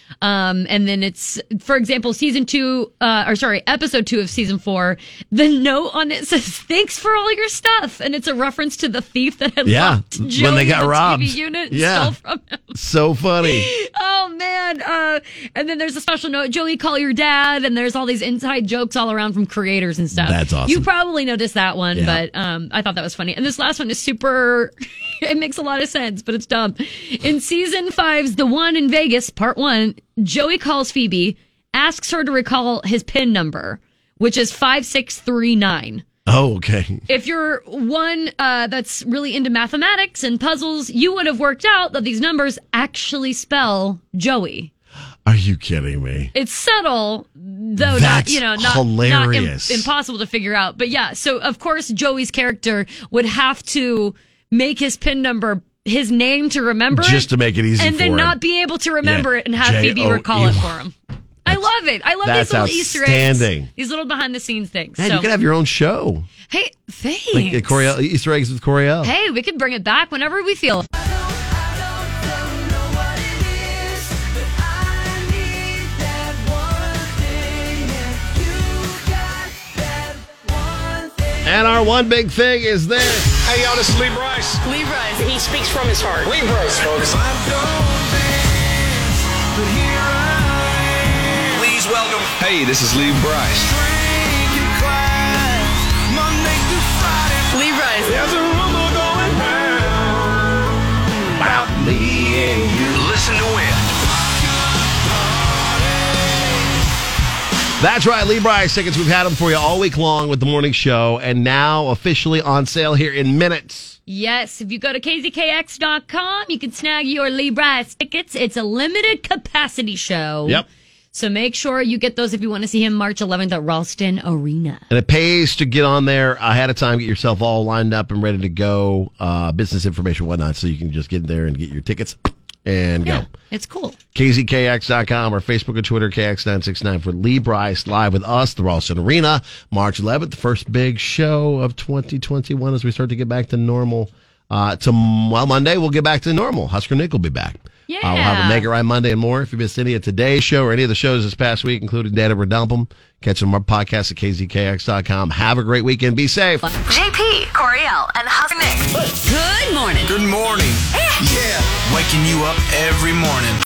And then it's, for example, episode 2 of season 4. The note on it says, "Thanks for all your stuff," and it's a reference to the thief that had locked Joey when they got in the robbed. TV unit and stole from him. So funny. Oh man! And then there's a special note: "Joey, call your dad." And there's all these inside jokes all around from creators and stuff. That's awesome. You probably noticed that one, Yeah. but I thought that was funny. And this last one is super. It makes a lot of sense, but it's dumb. In season 5's The One in Vegas, part 1, Joey calls Phoebe, asks her to recall his PIN number, which is 5639. Oh, okay. If you're one that's really into mathematics and puzzles, you would have worked out that these numbers actually spell Joey. Are you kidding me? It's subtle, though That's not hilarious. impossible to figure out. But yeah, so of course Joey's character would have to make his PIN number his name to remember Just to make it easy and for then him. not be able to remember Yeah. it and have Phoebe recall it for him. I love it. I love these That's little Easter eggs. outstanding. These little behind the scenes things. Man, so, you could have your own show. hey, thanks. Like Coriel, Easter eggs with Coriel. Hey, we could bring it back whenever we feel. And our one big thing is this. Hey, y'all, this is Lee Bryce. Lee Bryce, he speaks from his heart. Lee Bryce, folks. Please welcome. Hey, this is Lee Bryce. Lee Bryce. There's a rumor going round about me and you. Listen to it. That's right, Lee Bryce tickets. We've had them for you all week long with the morning show, and now officially on sale here in minutes. Yes, if you go to kzkx.com, you can snag your Lee Bryce tickets. It's a limited capacity show. Yep. So make sure you get those if you want to see him March 11th at Ralston Arena. And it pays to get on there ahead of time, get yourself all lined up and ready to go, business information, whatnot, so you can just get there and get your tickets and go. It's cool. KZKX.com or Facebook and Twitter, KX969 for Lee Bryce live with us, the Ralston Arena, March 11th, the first big show of 2021 as we start to get back to normal. Monday, we'll get back to normal. Husker Nick will be back. Yeah. We'll have a Make It Right Monday and more. If you missed any of today's show or any of the shows this past week, including Dan Ever Dump 'em, catch them on our podcast at KZKX.com. Have a great weekend. Be safe. JP, Coriel, and Husker Nick. Good morning. Good morning. Yeah, waking you up every morning.